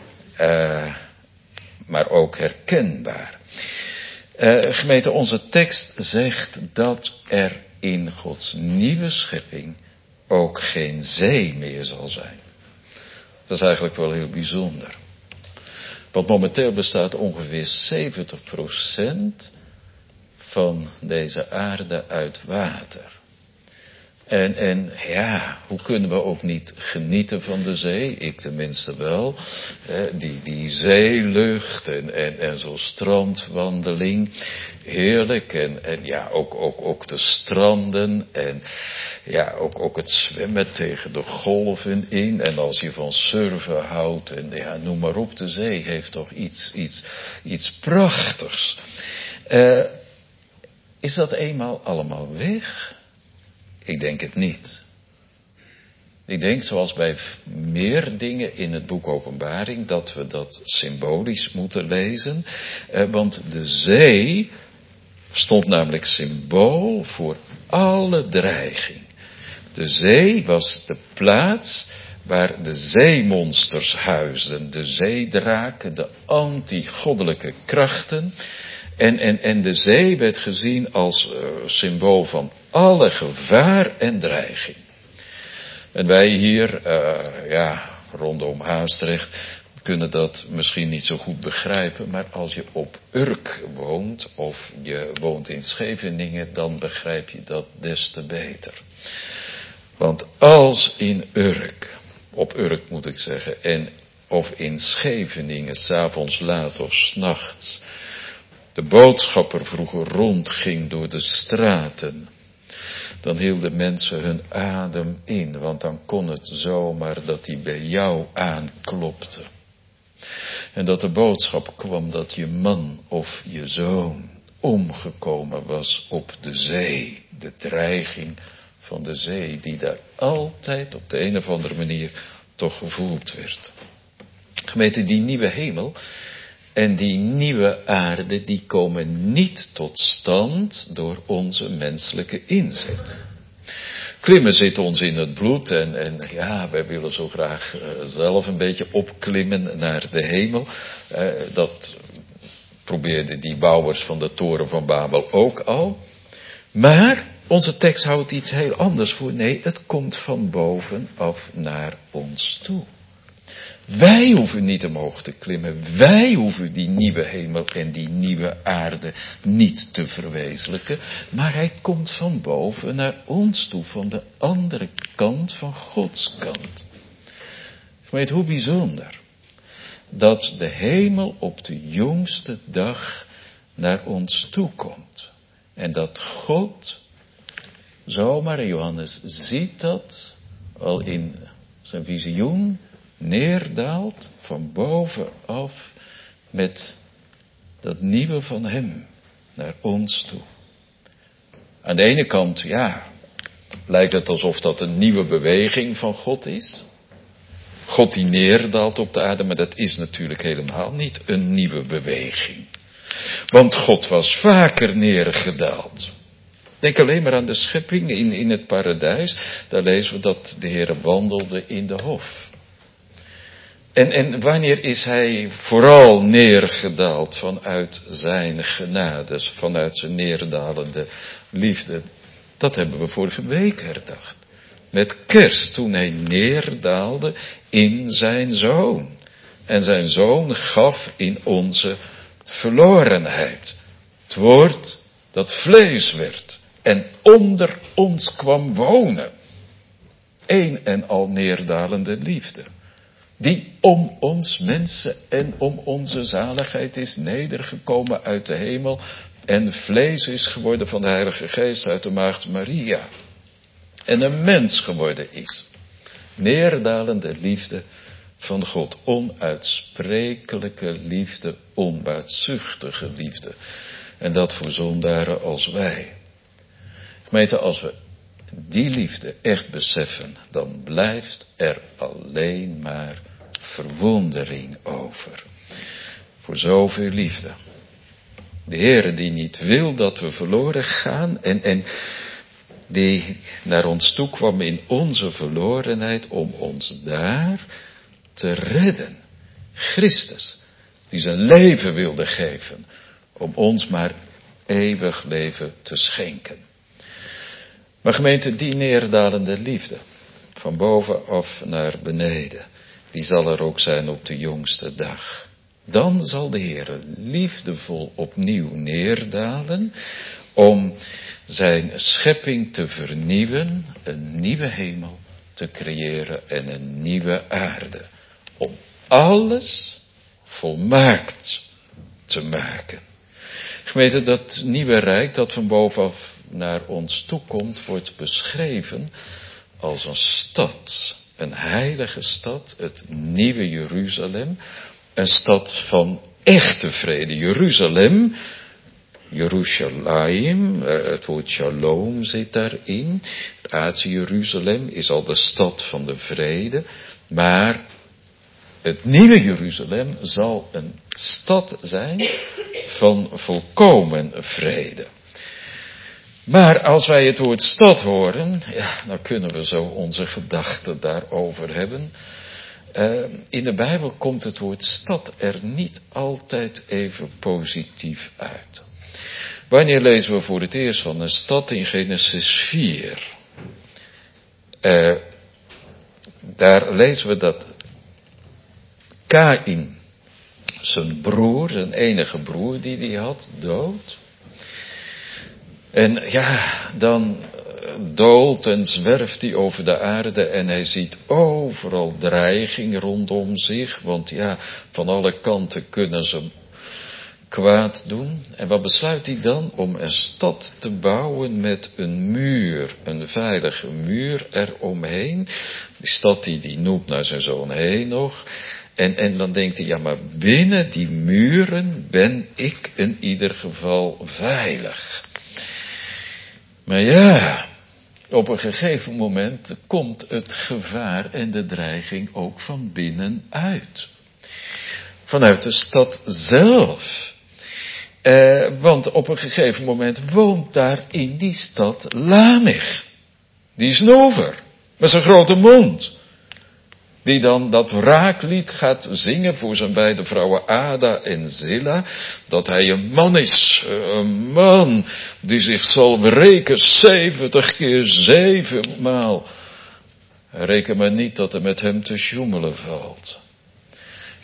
maar ook herkenbaar. Gemeente, onze tekst zegt dat er in Gods nieuwe schepping ook geen zee meer zal zijn. Dat is eigenlijk wel heel bijzonder. Want momenteel bestaat ongeveer 70% van deze aarde uit water. En ja, hoe kunnen we ook niet genieten van de zee? Ik tenminste wel. Die zeelucht en zo'n strandwandeling. Heerlijk. En ja, ook de stranden. En ja, ook het zwemmen tegen de golven in. En als je van surfen houdt. En ja, noem maar op. De zee heeft toch iets prachtigs. Is dat eenmaal allemaal weg? Ik denk het niet. Ik denk, zoals bij meer dingen in het boek Openbaring, dat we dat symbolisch moeten lezen. Want de zee stond namelijk symbool voor alle dreiging. De zee was de plaats waar de zeemonsters huisden. De zeedraken, de anti-goddelijke krachten. En de zee werd gezien als symbool van alle gevaar en dreiging. En wij hier, rondom Haastrecht, kunnen dat misschien niet zo goed begrijpen. Maar als je op Urk woont, of je woont in Scheveningen, dan begrijp je dat des te beter. Want als in Urk, op Urk moet ik zeggen, of in Scheveningen, 's avonds laat of 's nachts, de boodschapper vroeger rondging door de straten, dan hielden mensen hun adem in, want dan kon het zomaar dat hij bij jou aanklopte. En dat de boodschap kwam dat je man of je zoon omgekomen was op de zee. De dreiging van de zee die daar altijd op de een of andere manier toch gevoeld werd. Gemeente, die nieuwe hemel en die nieuwe aarde, die komen niet tot stand door onze menselijke inzet. Klimmen zit ons in het bloed en ja, wij willen zo graag zelf een beetje opklimmen naar de hemel. Dat probeerden die bouwers van de toren van Babel ook al. Maar onze tekst houdt iets heel anders voor. Nee, het komt van bovenaf naar ons toe. Wij hoeven niet omhoog te klimmen. Wij hoeven die nieuwe hemel en die nieuwe aarde niet te verwezenlijken. Maar hij komt van boven naar ons toe, van de andere kant, van Gods kant. Weet hoe bijzonder. Dat de hemel op de jongste dag naar ons toe komt. En dat God, zomaar Johannes ziet dat al in zijn visioen, neerdaalt van bovenaf met dat nieuwe van hem naar ons toe. Aan de ene kant, lijkt het alsof dat een nieuwe beweging van God is. God die neerdaalt op de aarde, maar dat is natuurlijk helemaal niet een nieuwe beweging. Want God was vaker neergedaald. Denk alleen maar aan de schepping in het paradijs. Daar lezen we dat de Heer wandelde in de hof. En wanneer is hij vooral neergedaald vanuit zijn genade, vanuit zijn neerdalende liefde? Dat hebben we vorige week herdacht. Met kerst, toen hij neerdaalde in zijn Zoon. En zijn Zoon gaf in onze verlorenheid. Het woord dat vlees werd en onder ons kwam wonen. Eén en al neerdalende liefde. Die om ons mensen en om onze zaligheid is nedergekomen uit de hemel. En vlees is geworden van de Heilige Geest uit de Maagd Maria. En een mens geworden is. Neerdalende liefde van God. Onuitsprekelijke liefde, onbaatzuchtige liefde. En dat voor zondaren als wij. Gemeente, als we die liefde echt beseffen, dan blijft er alleen maar verwondering over. Voor zoveel liefde. De Heere die niet wil dat we verloren gaan en die naar ons toe kwam in onze verlorenheid om ons daar te redden. Christus, die zijn leven wilde geven om ons maar eeuwig leven te schenken. Maar gemeente, die neerdalende liefde, van bovenaf naar beneden, die zal er ook zijn op de jongste dag. Dan zal de Heer liefdevol opnieuw neerdalen om zijn schepping te vernieuwen, een nieuwe hemel te creëren en een nieuwe aarde. Om alles volmaakt te maken. Gemeente, dat nieuwe rijk dat van bovenaf naar ons toe komt, wordt beschreven als een stad. Een heilige stad, het nieuwe Jeruzalem. Een stad van echte vrede. Jeruzalem, Jerusalem, het woord shalom zit daarin. Het aardse Jeruzalem is al de stad van de vrede. Maar het nieuwe Jeruzalem zal een stad zijn van volkomen vrede. Maar als wij het woord stad horen, dan kunnen we zo onze gedachten daarover hebben. In de Bijbel komt het woord stad er niet altijd even positief uit. Wanneer lezen we voor het eerst van een stad in Genesis 4? Daar lezen we dat Kaïn, zijn broer, zijn enige broer die hij had, dood. En dan doolt en zwerft hij over de aarde en hij ziet overal dreiging rondom zich. Want van alle kanten kunnen ze kwaad doen. En wat besluit hij dan? Om een stad te bouwen met een muur, een veilige muur eromheen. Die stad die noemt naar zijn zoon Henoch. En dan denkt hij, maar binnen die muren ben ik in ieder geval veilig. Maar op een gegeven moment komt het gevaar en de dreiging ook van binnenuit. Vanuit de stad zelf. Want op een gegeven moment woont daar in die stad Lamech. Die snoever, met zijn grote mond. Die dan dat wraaklied gaat zingen voor zijn beide vrouwen Ada en Zilla. Dat hij een man is. Een man die zich zal wreken 70 keer 7 maal. Reken maar niet dat er met hem te sjoemelen valt.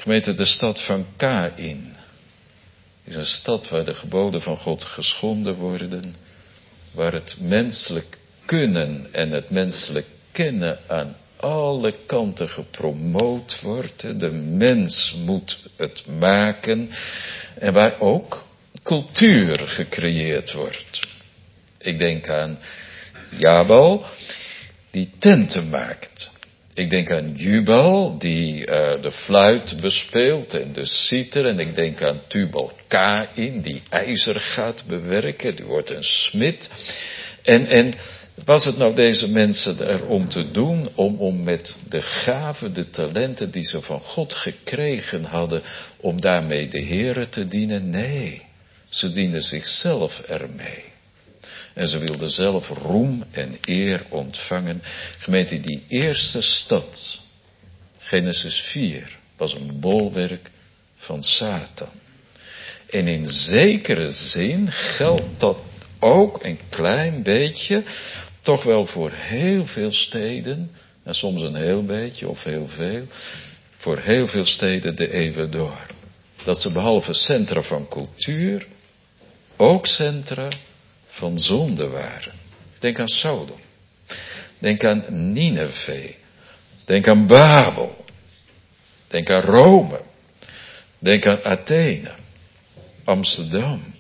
Gemeente, de stad van Kaïn is een stad waar de geboden van God geschonden worden, waar het menselijk kunnen en het menselijk kennen aan alle kanten gepromoot wordt. De mens moet het maken en waar ook cultuur gecreëerd wordt. Ik denk aan Jabal, die tenten maakt. Ik denk aan Jubal, die de fluit bespeelt en de citer. En ik denk aan Tubal-Kaïn, die ijzer gaat bewerken. Die wordt een smid. En was het nou deze mensen er om te doen, om met de gaven, de talenten die ze van God gekregen hadden, om daarmee de Heere te dienen? Nee, ze dienen zichzelf ermee. En ze wilden zelf roem en eer ontvangen. Gemeente, die eerste stad, Genesis 4, was een bolwerk van Satan. En in zekere zin geldt dat ook een klein beetje, toch wel voor heel veel steden, en soms een heel beetje of heel veel, voor heel veel steden de eeuwen door. Dat ze behalve centra van cultuur, ook centra van zonde waren. Denk aan Sodom. Denk aan Nineve. Denk aan Babel. Denk aan Rome. Denk aan Athene. Amsterdam.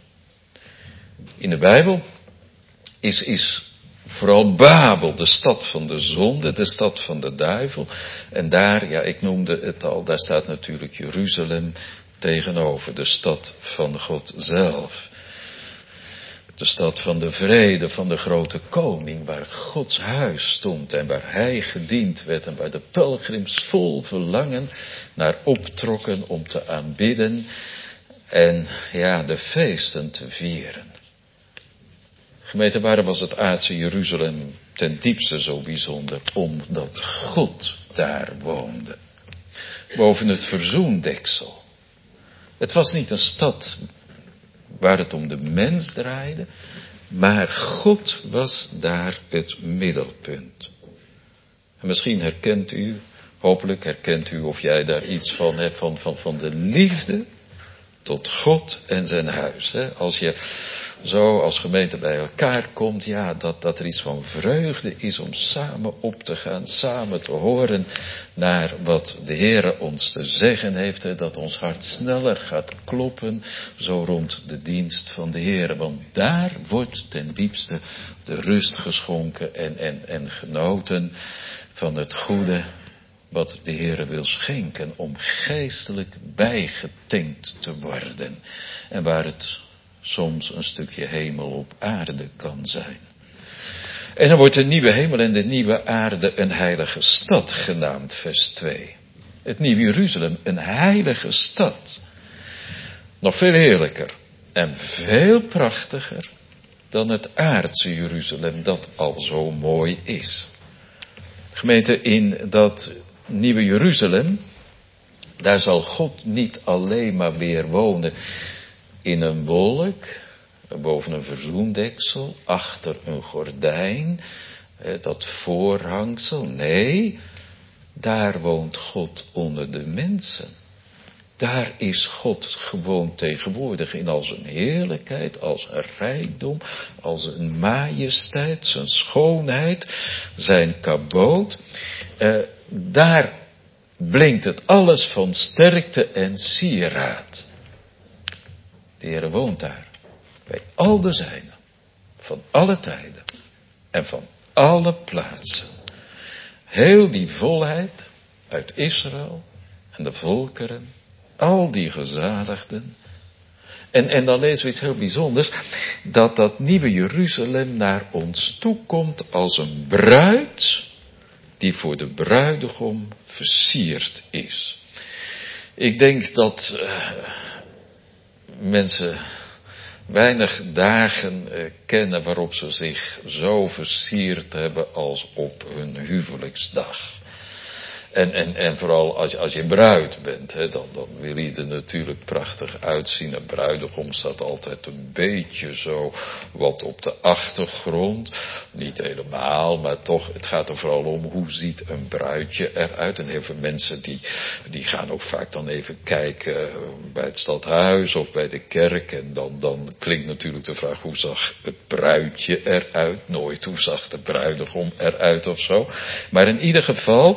In de Bijbel is vooral Babel de stad van de zonde, de stad van de duivel. En daar, ja, ik noemde het al, daar staat natuurlijk Jeruzalem tegenover, de stad van God zelf. De stad van de vrede, van de grote koning, waar Gods huis stond en waar hij gediend werd en waar de pelgrims vol verlangen naar optrokken om te aanbidden en ja, de feesten te vieren. Gemeente, waarom was het aardse Jeruzalem ten diepste zo bijzonder? Omdat God daar woonde. Boven het verzoendeksel. Het was niet een stad waar het om de mens draaide, maar God was daar het middelpunt. En misschien herkent u, hopelijk herkent u of jij daar iets van hebt, van de liefde tot God en zijn huis. Hè? Als je zo als gemeente bij elkaar komt, ja, dat er iets van vreugde is om samen op te gaan, samen te horen naar wat de Heere ons te zeggen heeft, hè, dat ons hart sneller gaat kloppen, zo rond de dienst van de Heere. Want daar wordt ten diepste de rust geschonken en genoten van het goede wat de Heere wil schenken, om geestelijk bijgetankt te worden. En waar het soms een stukje hemel op aarde kan zijn. En dan wordt de nieuwe hemel en de nieuwe aarde een heilige stad genaamd, vers 2. Het nieuwe Jeruzalem, een heilige stad. Nog veel heerlijker en veel prachtiger dan het aardse Jeruzalem, dat al zo mooi is. Gemeente, in dat nieuwe Jeruzalem, daar zal God niet alleen maar weer wonen in een wolk, boven een verzoendeksel, achter een gordijn, dat voorhangsel. Nee, daar woont God onder de mensen. Daar is God gewoon tegenwoordig in al zijn heerlijkheid, als een rijkdom, als een majesteit, zijn schoonheid, zijn kaboot. Daar blinkt het alles van sterkte en sieraad. De Heere woont daar, bij al de zijnen, van alle tijden en van alle plaatsen. Heel die volheid uit Israël en de volkeren, al die gezaligden. En dan lezen we iets heel bijzonders, dat nieuwe Jeruzalem naar ons toe komt als een bruid die voor de bruidegom versierd is. Ik denk dat mensen weinig dagen kennen waarop ze zich zo versierd hebben als op hun huwelijksdag. En vooral als je bruid bent, dan wil je er natuurlijk prachtig uitzien. Een bruidegom staat altijd een beetje zo wat op de achtergrond. Niet helemaal, maar toch, het gaat er vooral om hoe ziet een bruidje eruit. En heel veel mensen die gaan ook vaak dan even kijken bij het stadhuis of bij de kerk. En dan klinkt natuurlijk de vraag, hoe zag het bruidje eruit? Nooit, hoe zag de bruidegom eruit of zo. Maar in ieder geval,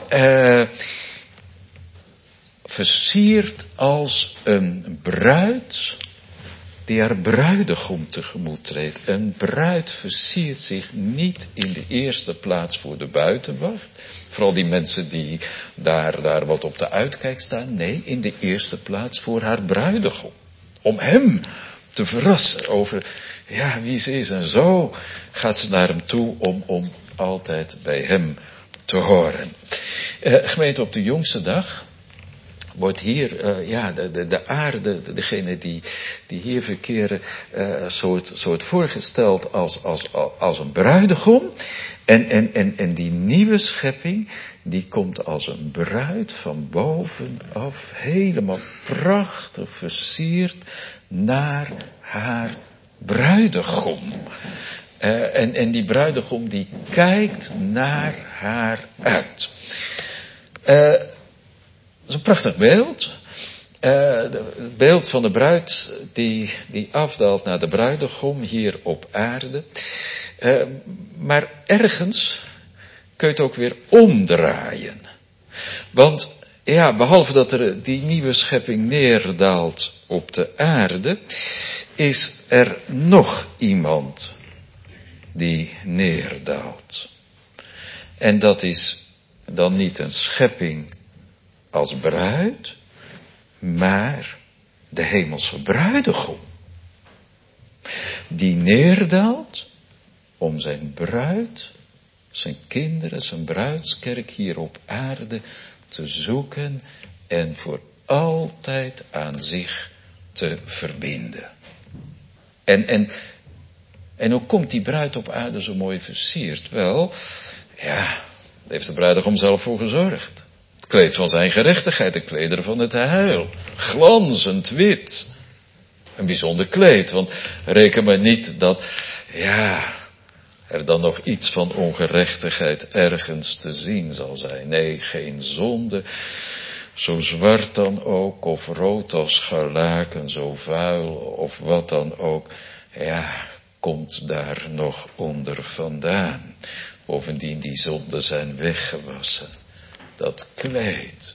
versierd als een bruid die haar bruidegom tegemoet treedt. Een bruid versiert zich niet in de eerste plaats voor de buitenwacht. Vooral die mensen die daar wat op de uitkijk staan. Nee, in de eerste plaats voor haar bruidegom. Om hem te verrassen over wie ze is. En zo gaat ze naar hem toe om altijd bij hem te horen. Gemeente, op de jongste dag wordt hier de aarde, degene die hier verkeren, soort voorgesteld als een bruidegom. En die nieuwe schepping, die komt als een bruid van bovenaf, helemaal prachtig versierd naar haar bruidegom. En die bruidegom die kijkt naar haar uit. Dat is een prachtig beeld. Het beeld van de bruid die afdaalt naar de bruidegom hier op aarde. Maar ergens kun je het ook weer omdraaien. Want behalve dat er die nieuwe schepping neerdaalt op de aarde, is er nog iemand die neerdaalt. En dat is dan niet een schepping als bruid, maar de hemelse bruidegom. Die neerdaalt om zijn bruid, zijn kinderen, zijn bruidskerk hier op aarde te zoeken en voor altijd aan zich te verbinden. En hoe komt die bruid op aarde zo mooi versierd? Wel, daar heeft de bruidegom zelf voor gezorgd. Het kleed van zijn gerechtigheid, de klederen van het heil. Glanzend wit. Een bijzonder kleed, want reken maar niet dat, er dan nog iets van ongerechtigheid ergens te zien zal zijn. Nee, geen zonde, zo zwart dan ook, of rood als scharlaken, zo vuil, of wat dan ook. Komt daar nog onder vandaan. Bovendien, die zonden zijn weggewassen. Dat kleed,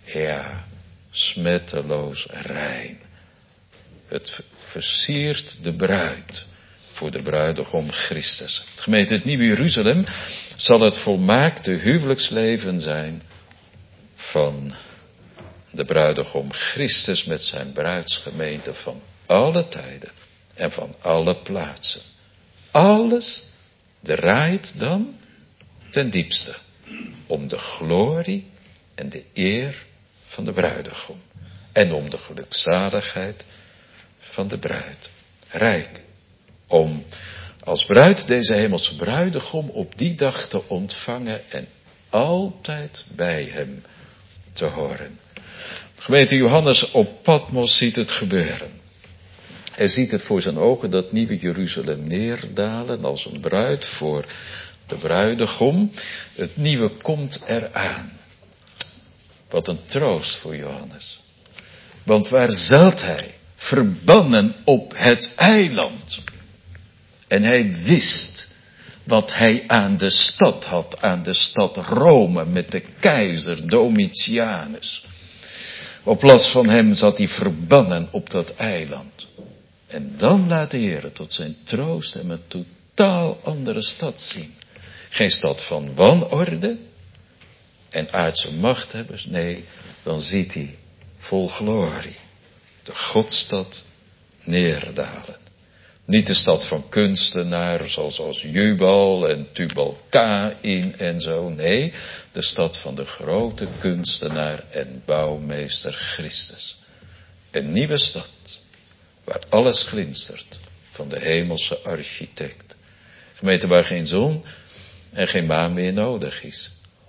smetteloos rein. Het versiert de bruid voor de bruidegom Christus. Gemeente, het Nieuwe Jeruzalem zal het volmaakte huwelijksleven zijn van de bruidegom Christus met zijn bruidsgemeente van alle tijden en van alle plaatsen. Alles draait dan ten diepste om de glorie en de eer van de bruidegom. En om de gelukzaligheid van de bruid. Rijk om als bruid deze hemelse bruidegom op die dag te ontvangen en altijd bij hem te horen. Gemeente, Johannes op Patmos ziet het gebeuren. Hij ziet het voor zijn ogen, dat nieuwe Jeruzalem neerdalen als een bruid voor de bruidegom. Het nieuwe komt eraan. Wat een troost voor Johannes. Want waar zat hij? Verbannen op het eiland. En hij wist wat hij aan de stad had, aan de stad Rome met de keizer Domitianus. Op plaats van hem zat hij verbannen op dat eiland. En dan laat de Heer tot zijn troost hem een totaal andere stad zien. Geen stad van wanorde en aardse machthebbers, nee, dan ziet hij vol glorie de Godstad neerdalen. Niet de stad van kunstenaars zoals Jubal en Tubal-Caïn en zo. Nee, de stad van de grote kunstenaar en bouwmeester Christus. Een nieuwe stad waar alles glinstert van de hemelse architect. Gemeente waar geen zon en geen maan meer nodig is.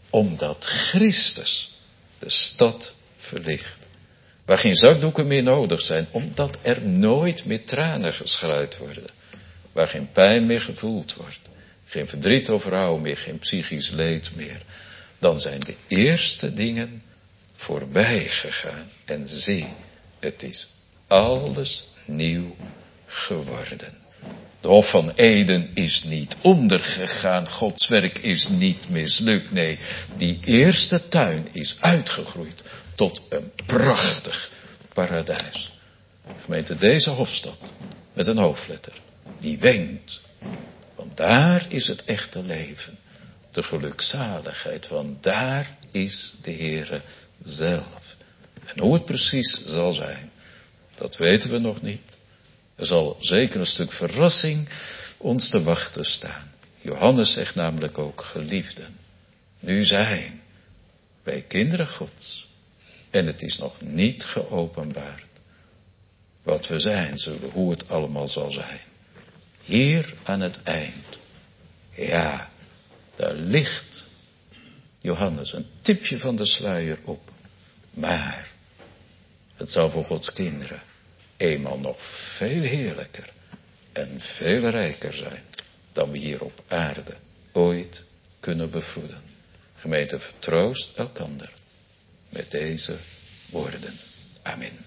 Omdat Christus de stad verlicht. Waar geen zakdoeken meer nodig zijn, omdat er nooit meer tranen geschreid worden. Waar geen pijn meer gevoeld wordt. Geen verdriet of rouw meer, geen psychisch leed meer. Dan zijn de eerste dingen voorbij gegaan. En zie, het is alles nieuw geworden. De Hof van Eden is niet ondergegaan. Gods werk is niet mislukt. Nee, die eerste tuin is uitgegroeid tot een prachtig paradijs. Gemeente, deze Hofstad met een hoofdletter, die wenkt. Want daar is het echte leven. De gelukzaligheid, want daar is de Heere zelf. En hoe het precies zal zijn, dat weten we nog niet. Er zal zeker een stuk verrassing ons te wachten staan. Johannes zegt namelijk ook, geliefden, nu zijn wij kinderen Gods. En het is nog niet geopenbaard wat we zijn zullen, hoe het allemaal zal zijn. Hier aan het eind, ja, daar ligt Johannes een tipje van de sluier op. Maar het zal voor Gods kinderen eenmaal nog veel heerlijker en veel rijker zijn dan we hier op aarde ooit kunnen bevroeden. Gemeente, vertroost elkander met deze woorden. Amen.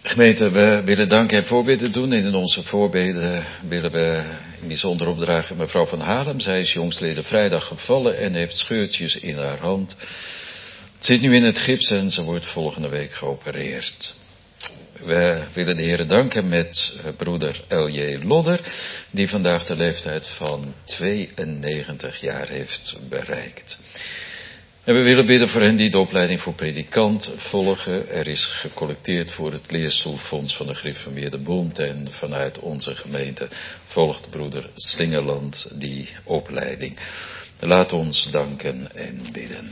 Gemeente, we willen dank en voorbeden doen. En in onze voorbeden willen we in bijzonder opdragen mevrouw van Halem. Zij is jongstleden vrijdag gevallen en heeft scheurtjes in haar hand. Zit nu in het gips en ze wordt volgende week geopereerd. We willen de Heere danken met broeder L.J. Lodder, die vandaag de leeftijd van 92 jaar heeft bereikt. En we willen bidden voor hen die de opleiding voor predikant volgen. Er is gecollecteerd voor het leerstoelfonds van de Gereformeerde Bond en vanuit onze gemeente volgt broeder Slingerland die opleiding. Laat ons danken en bidden.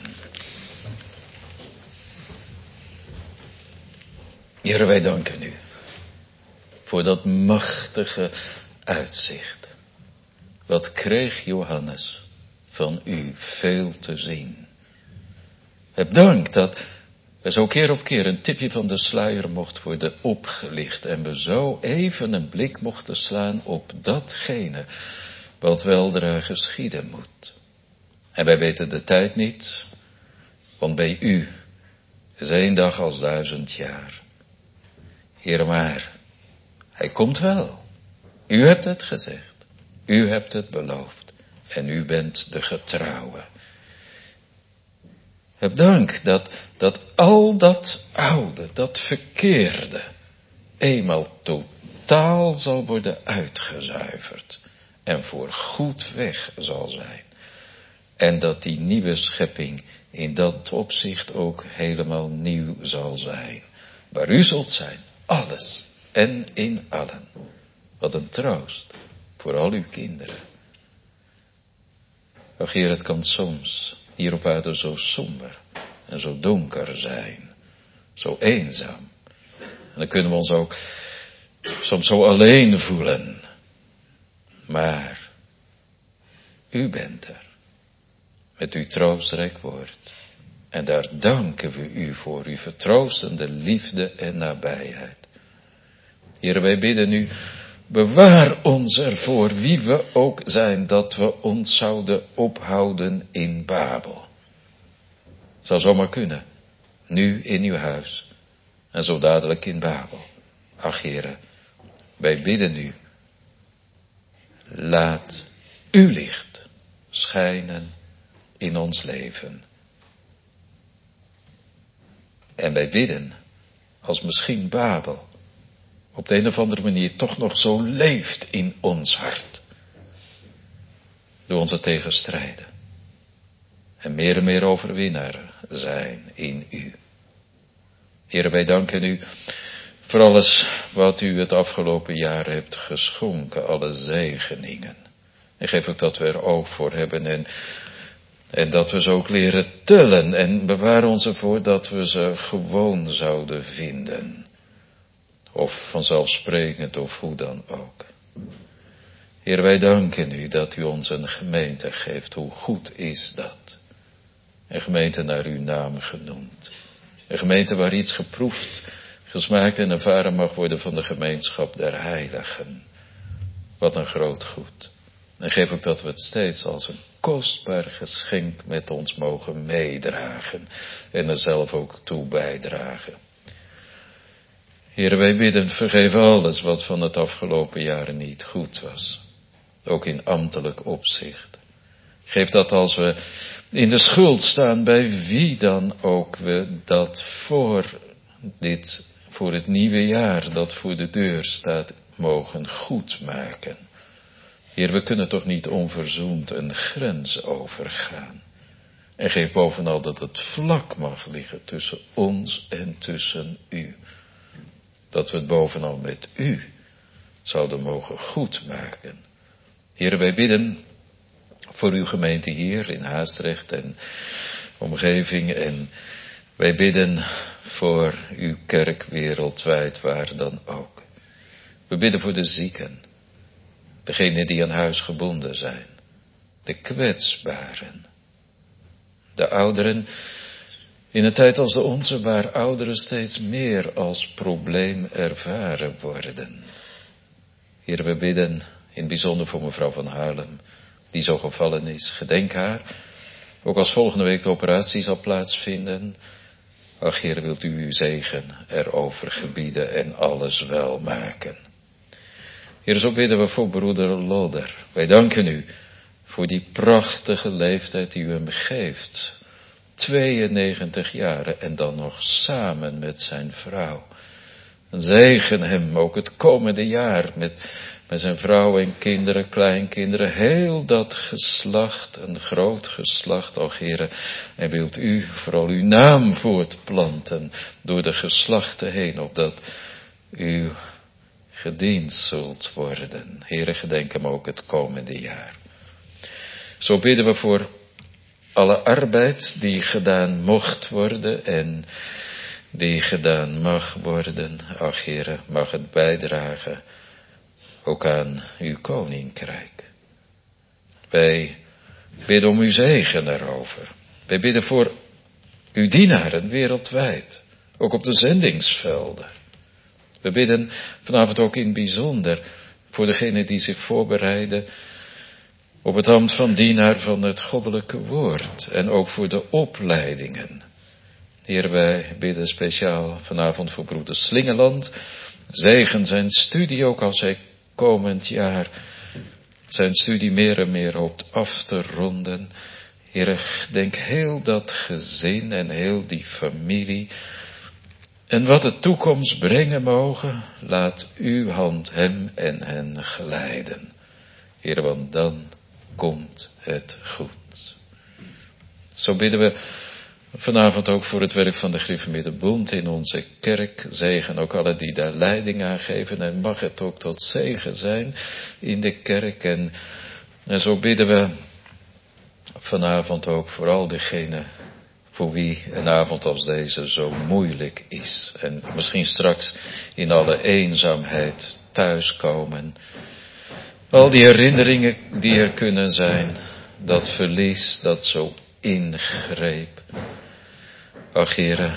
Heere, wij danken u voor dat machtige uitzicht. Wat kreeg Johannes van u veel te zien. Heb dank dat er zo keer op keer een tipje van de sluier mocht worden opgelicht en we zo even een blik mochten slaan op datgene wat weldra geschieden moet. En wij weten de tijd niet, want bij u is 1 dag als 1000 jaar. Heer, maar hij komt wel. U hebt het gezegd. U hebt het beloofd. En u bent de getrouwe. Heb dank dat al dat oude, dat verkeerde, eenmaal totaal zal worden uitgezuiverd. En voor goed weg zal zijn. En dat die nieuwe schepping in dat opzicht ook helemaal nieuw zal zijn. Waar u zult zijn. Alles en in allen. Wat een troost voor al uw kinderen. Ach Heer, het kan soms hier op aarde zo somber en zo donker zijn. Zo eenzaam. En dan kunnen we ons ook soms zo alleen voelen. Maar u bent er. Met uw troostrijk woord. En daar danken we u voor uw vertroostende liefde en nabijheid. Heer, wij bidden u, bewaar ons ervoor, wie we ook zijn, dat we ons zouden ophouden in Babel. Het zou zomaar kunnen, nu in uw huis en zo dadelijk in Babel. Ach Heer, wij bidden u, laat uw licht schijnen in ons leven. En wij bidden, als misschien Babel op de een of andere manier toch nog zo leeft in ons hart. Doe ons er tegen strijden. En meer overwinnaar zijn in u. Heere, wij danken u voor alles wat u het afgelopen jaar hebt geschonken. Alle zegeningen. En geef ook dat we er oog voor hebben en dat we ze ook leren tellen. En bewaar ons ervoor dat we ze gewoon zouden vinden. Of vanzelfsprekend of hoe dan ook. Heer, wij danken u dat u ons een gemeente geeft. Hoe goed is dat? Een gemeente naar uw naam genoemd. Een gemeente waar iets geproefd, gesmaakt en ervaren mag worden van de gemeenschap der heiligen. Wat een groot goed. En geef ook dat we het steeds als een kostbaar geschenk met ons mogen meedragen. En er zelf ook toe bijdragen. Heer, wij bidden, vergeef alles wat van het afgelopen jaar niet goed was. Ook in ambtelijk opzicht. Geef dat als we in de schuld staan, bij wie dan ook we dat voor het nieuwe jaar dat voor de deur staat, mogen goedmaken. Heer, we kunnen toch niet onverzoend een grens overgaan. En geef bovenal dat het vlak mag liggen tussen ons en tussen u. Dat we het bovenal met u zouden mogen goedmaken. Heer, wij bidden voor uw gemeente hier in Haastrecht en omgeving. En wij bidden voor uw kerk wereldwijd, waar dan ook. We bidden voor de zieken. Degenen die aan huis gebonden zijn. De kwetsbaren. De ouderen. In een tijd als de onze, waar ouderen steeds meer als probleem ervaren worden. Heer, we bidden in het bijzonder voor mevrouw van Haarlem, die zo gevallen is. Gedenk haar, ook als volgende week de operatie zal plaatsvinden. Ach, Heer, wilt u uw zegen erover gebieden en alles wel maken. Heer, zo bidden we voor broeder Lodder. Wij danken u voor die prachtige leeftijd die u hem geeft. 92 jaren en dan nog samen met zijn vrouw. En zegen hem ook het komende jaar met zijn vrouw en kinderen, kleinkinderen, heel dat geslacht, een groot geslacht, o Heere. En wilt u vooral uw naam voortplanten door de geslachten heen, opdat u gediend zult worden. Heere, gedenk hem ook het komende jaar. Zo bidden we voor alle arbeid die gedaan mocht worden en die gedaan mag worden. Ach, Heere, mag het bijdragen ook aan uw koninkrijk. Wij bidden om uw zegen daarover. Wij bidden voor uw dienaren wereldwijd, ook op de zendingsvelden. We bidden vanavond ook in het bijzonder voor degenen die zich voorbereiden op het ambt van dienaar van het goddelijke woord en ook voor de opleidingen. Heer, wij bidden speciaal vanavond voor broeder Slingeland. Zegen zijn studie ook als hij komend jaar zijn studie meer en meer hoopt af te ronden. Heer, denk heel dat gezin en heel die familie. En wat de toekomst brengen mogen, laat uw hand hem en hen geleiden. Heer, want dan komt het goed. Zo bidden we vanavond ook voor het werk van de Gereformeerde Bond in onze kerk. Zegen ook alle die daar leiding aan geven. En mag het ook tot zegen zijn in de kerk. En zo bidden we vanavond ook voor al diegenen voor wie een avond als deze zo moeilijk is. En misschien straks in alle eenzaamheid thuiskomen. Al die herinneringen die er kunnen zijn. Dat verlies dat zo ingreep. Ach, Heere,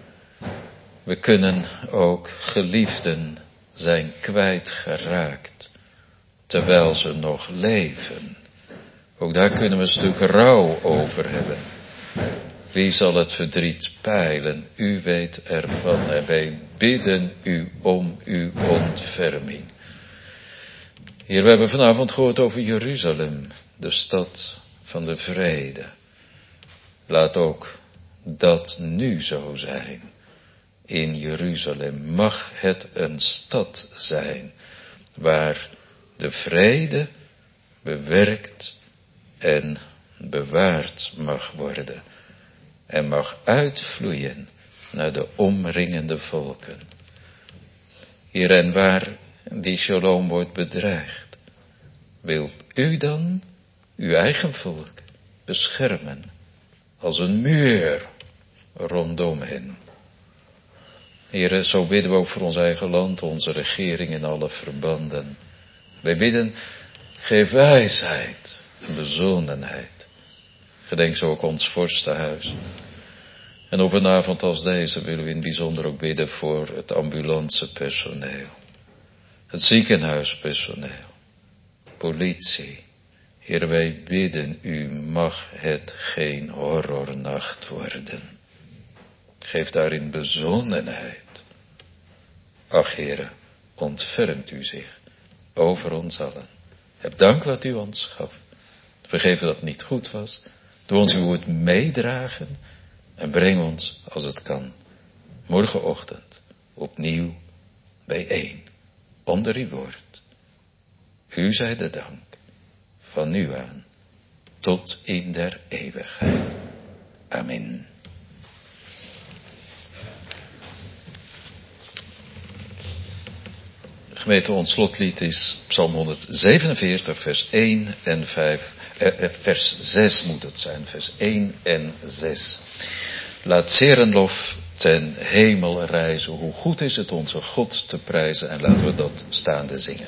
we kunnen ook geliefden zijn kwijtgeraakt, terwijl ze nog leven. Ook daar kunnen we een stuk rouw over hebben. Wie zal het verdriet peilen? U weet ervan en wij bidden u om uw ontferming. Heer, we hebben vanavond gehoord over Jeruzalem, de stad van de vrede. Laat ook dat nu zo zijn. In Jeruzalem mag het een stad zijn waar de vrede bewerkt en bewaard mag worden en mag uitvloeien naar de omringende volken. Hier en waar die shalom wordt bedreigd, wilt u dan uw eigen volk beschermen als een muur rondom hen. Heere, zo bidden we ook voor ons eigen land, onze regering in alle verbanden. Wij bidden, geef wijsheid en bezonnenheid. Gedenk zo ook ons vorstenhuis. En op een avond als deze willen we in het bijzonder ook bidden voor het ambulancepersoneel. Het ziekenhuispersoneel. Politie. Heer, wij bidden u, mag het geen horrornacht worden. Geef daarin bezonnenheid. Ach, Heere, ontfermt u zich over ons allen. Heb dank wat u ons gaf. Vergeef dat het niet goed was. Doe ons uw woord meedragen. En breng ons, als het kan, morgenochtend opnieuw bijeen. Onder uw woord. U zij de dank. Van nu aan. Tot in der eeuwigheid. Amen. Gemeente, ons slotlied is Psalm 147, vers 1 en 5. Vers 6 moet het zijn, vers 1 en 6. Laat zeer en lof ten hemel reizen. Hoe goed is het onze God te prijzen. En laten we dat staande zingen.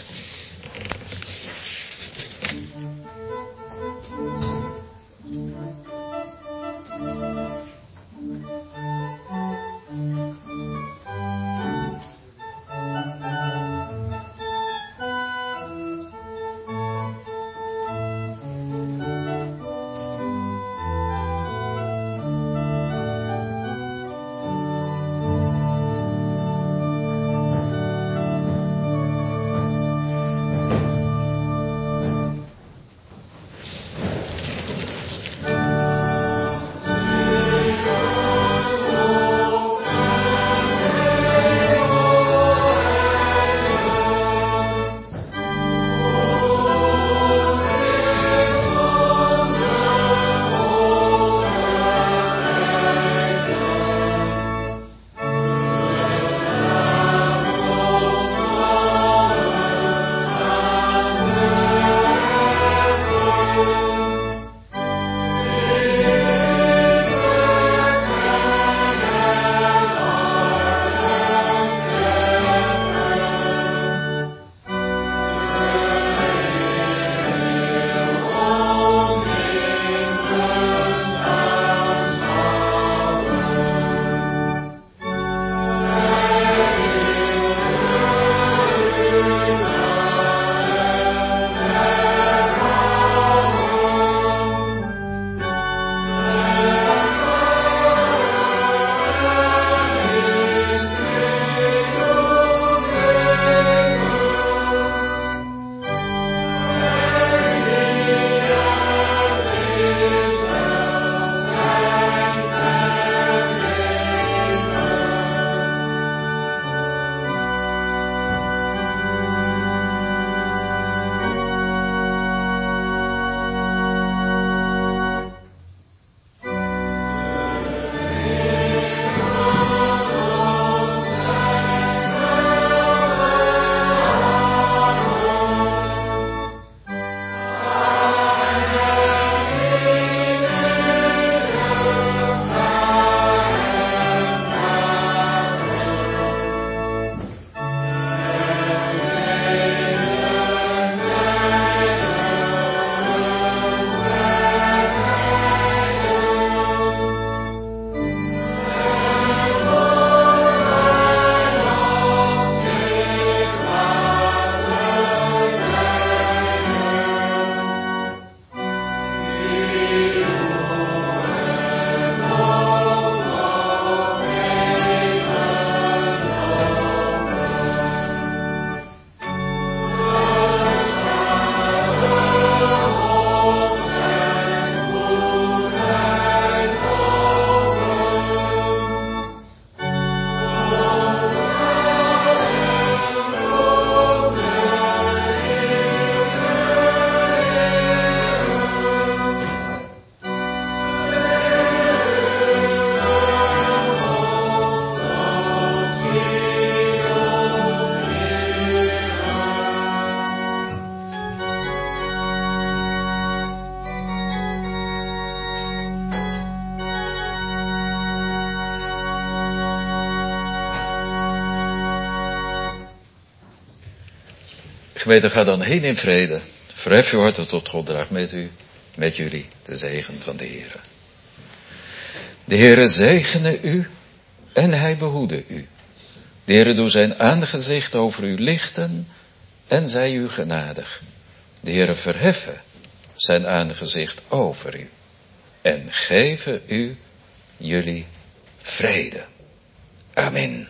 Gemeente, ga dan heen in vrede. Verhef uw harten tot God, draag met jullie de zegen van de Heere. De Heere zegene u en hij behoede u. De Heere doe zijn aangezicht over u lichten en zij u genadig. De Heere verheffen zijn aangezicht over u en geven u jullie vrede. Amen.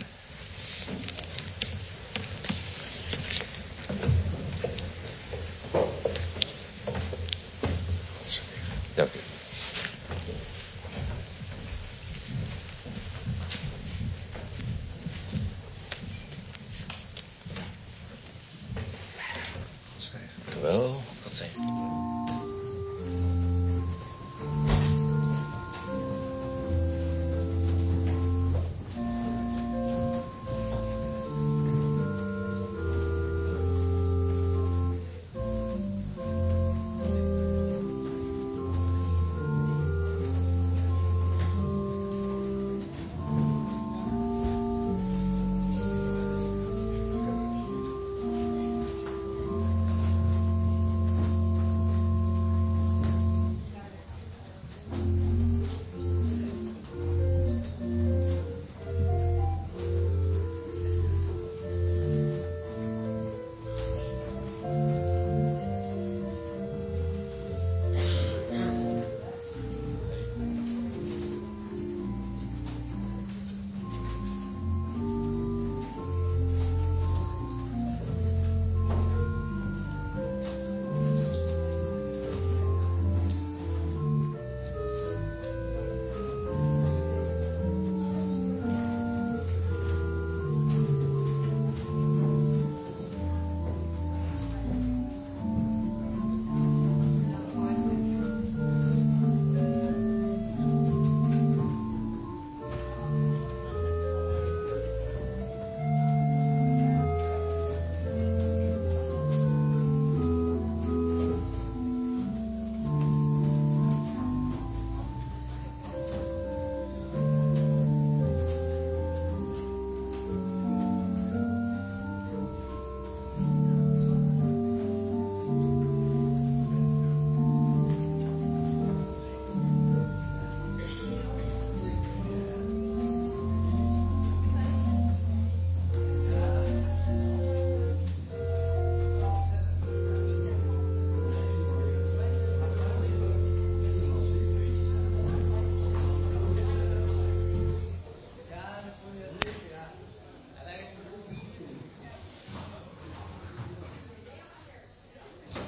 Dank u. Wel, wat zijn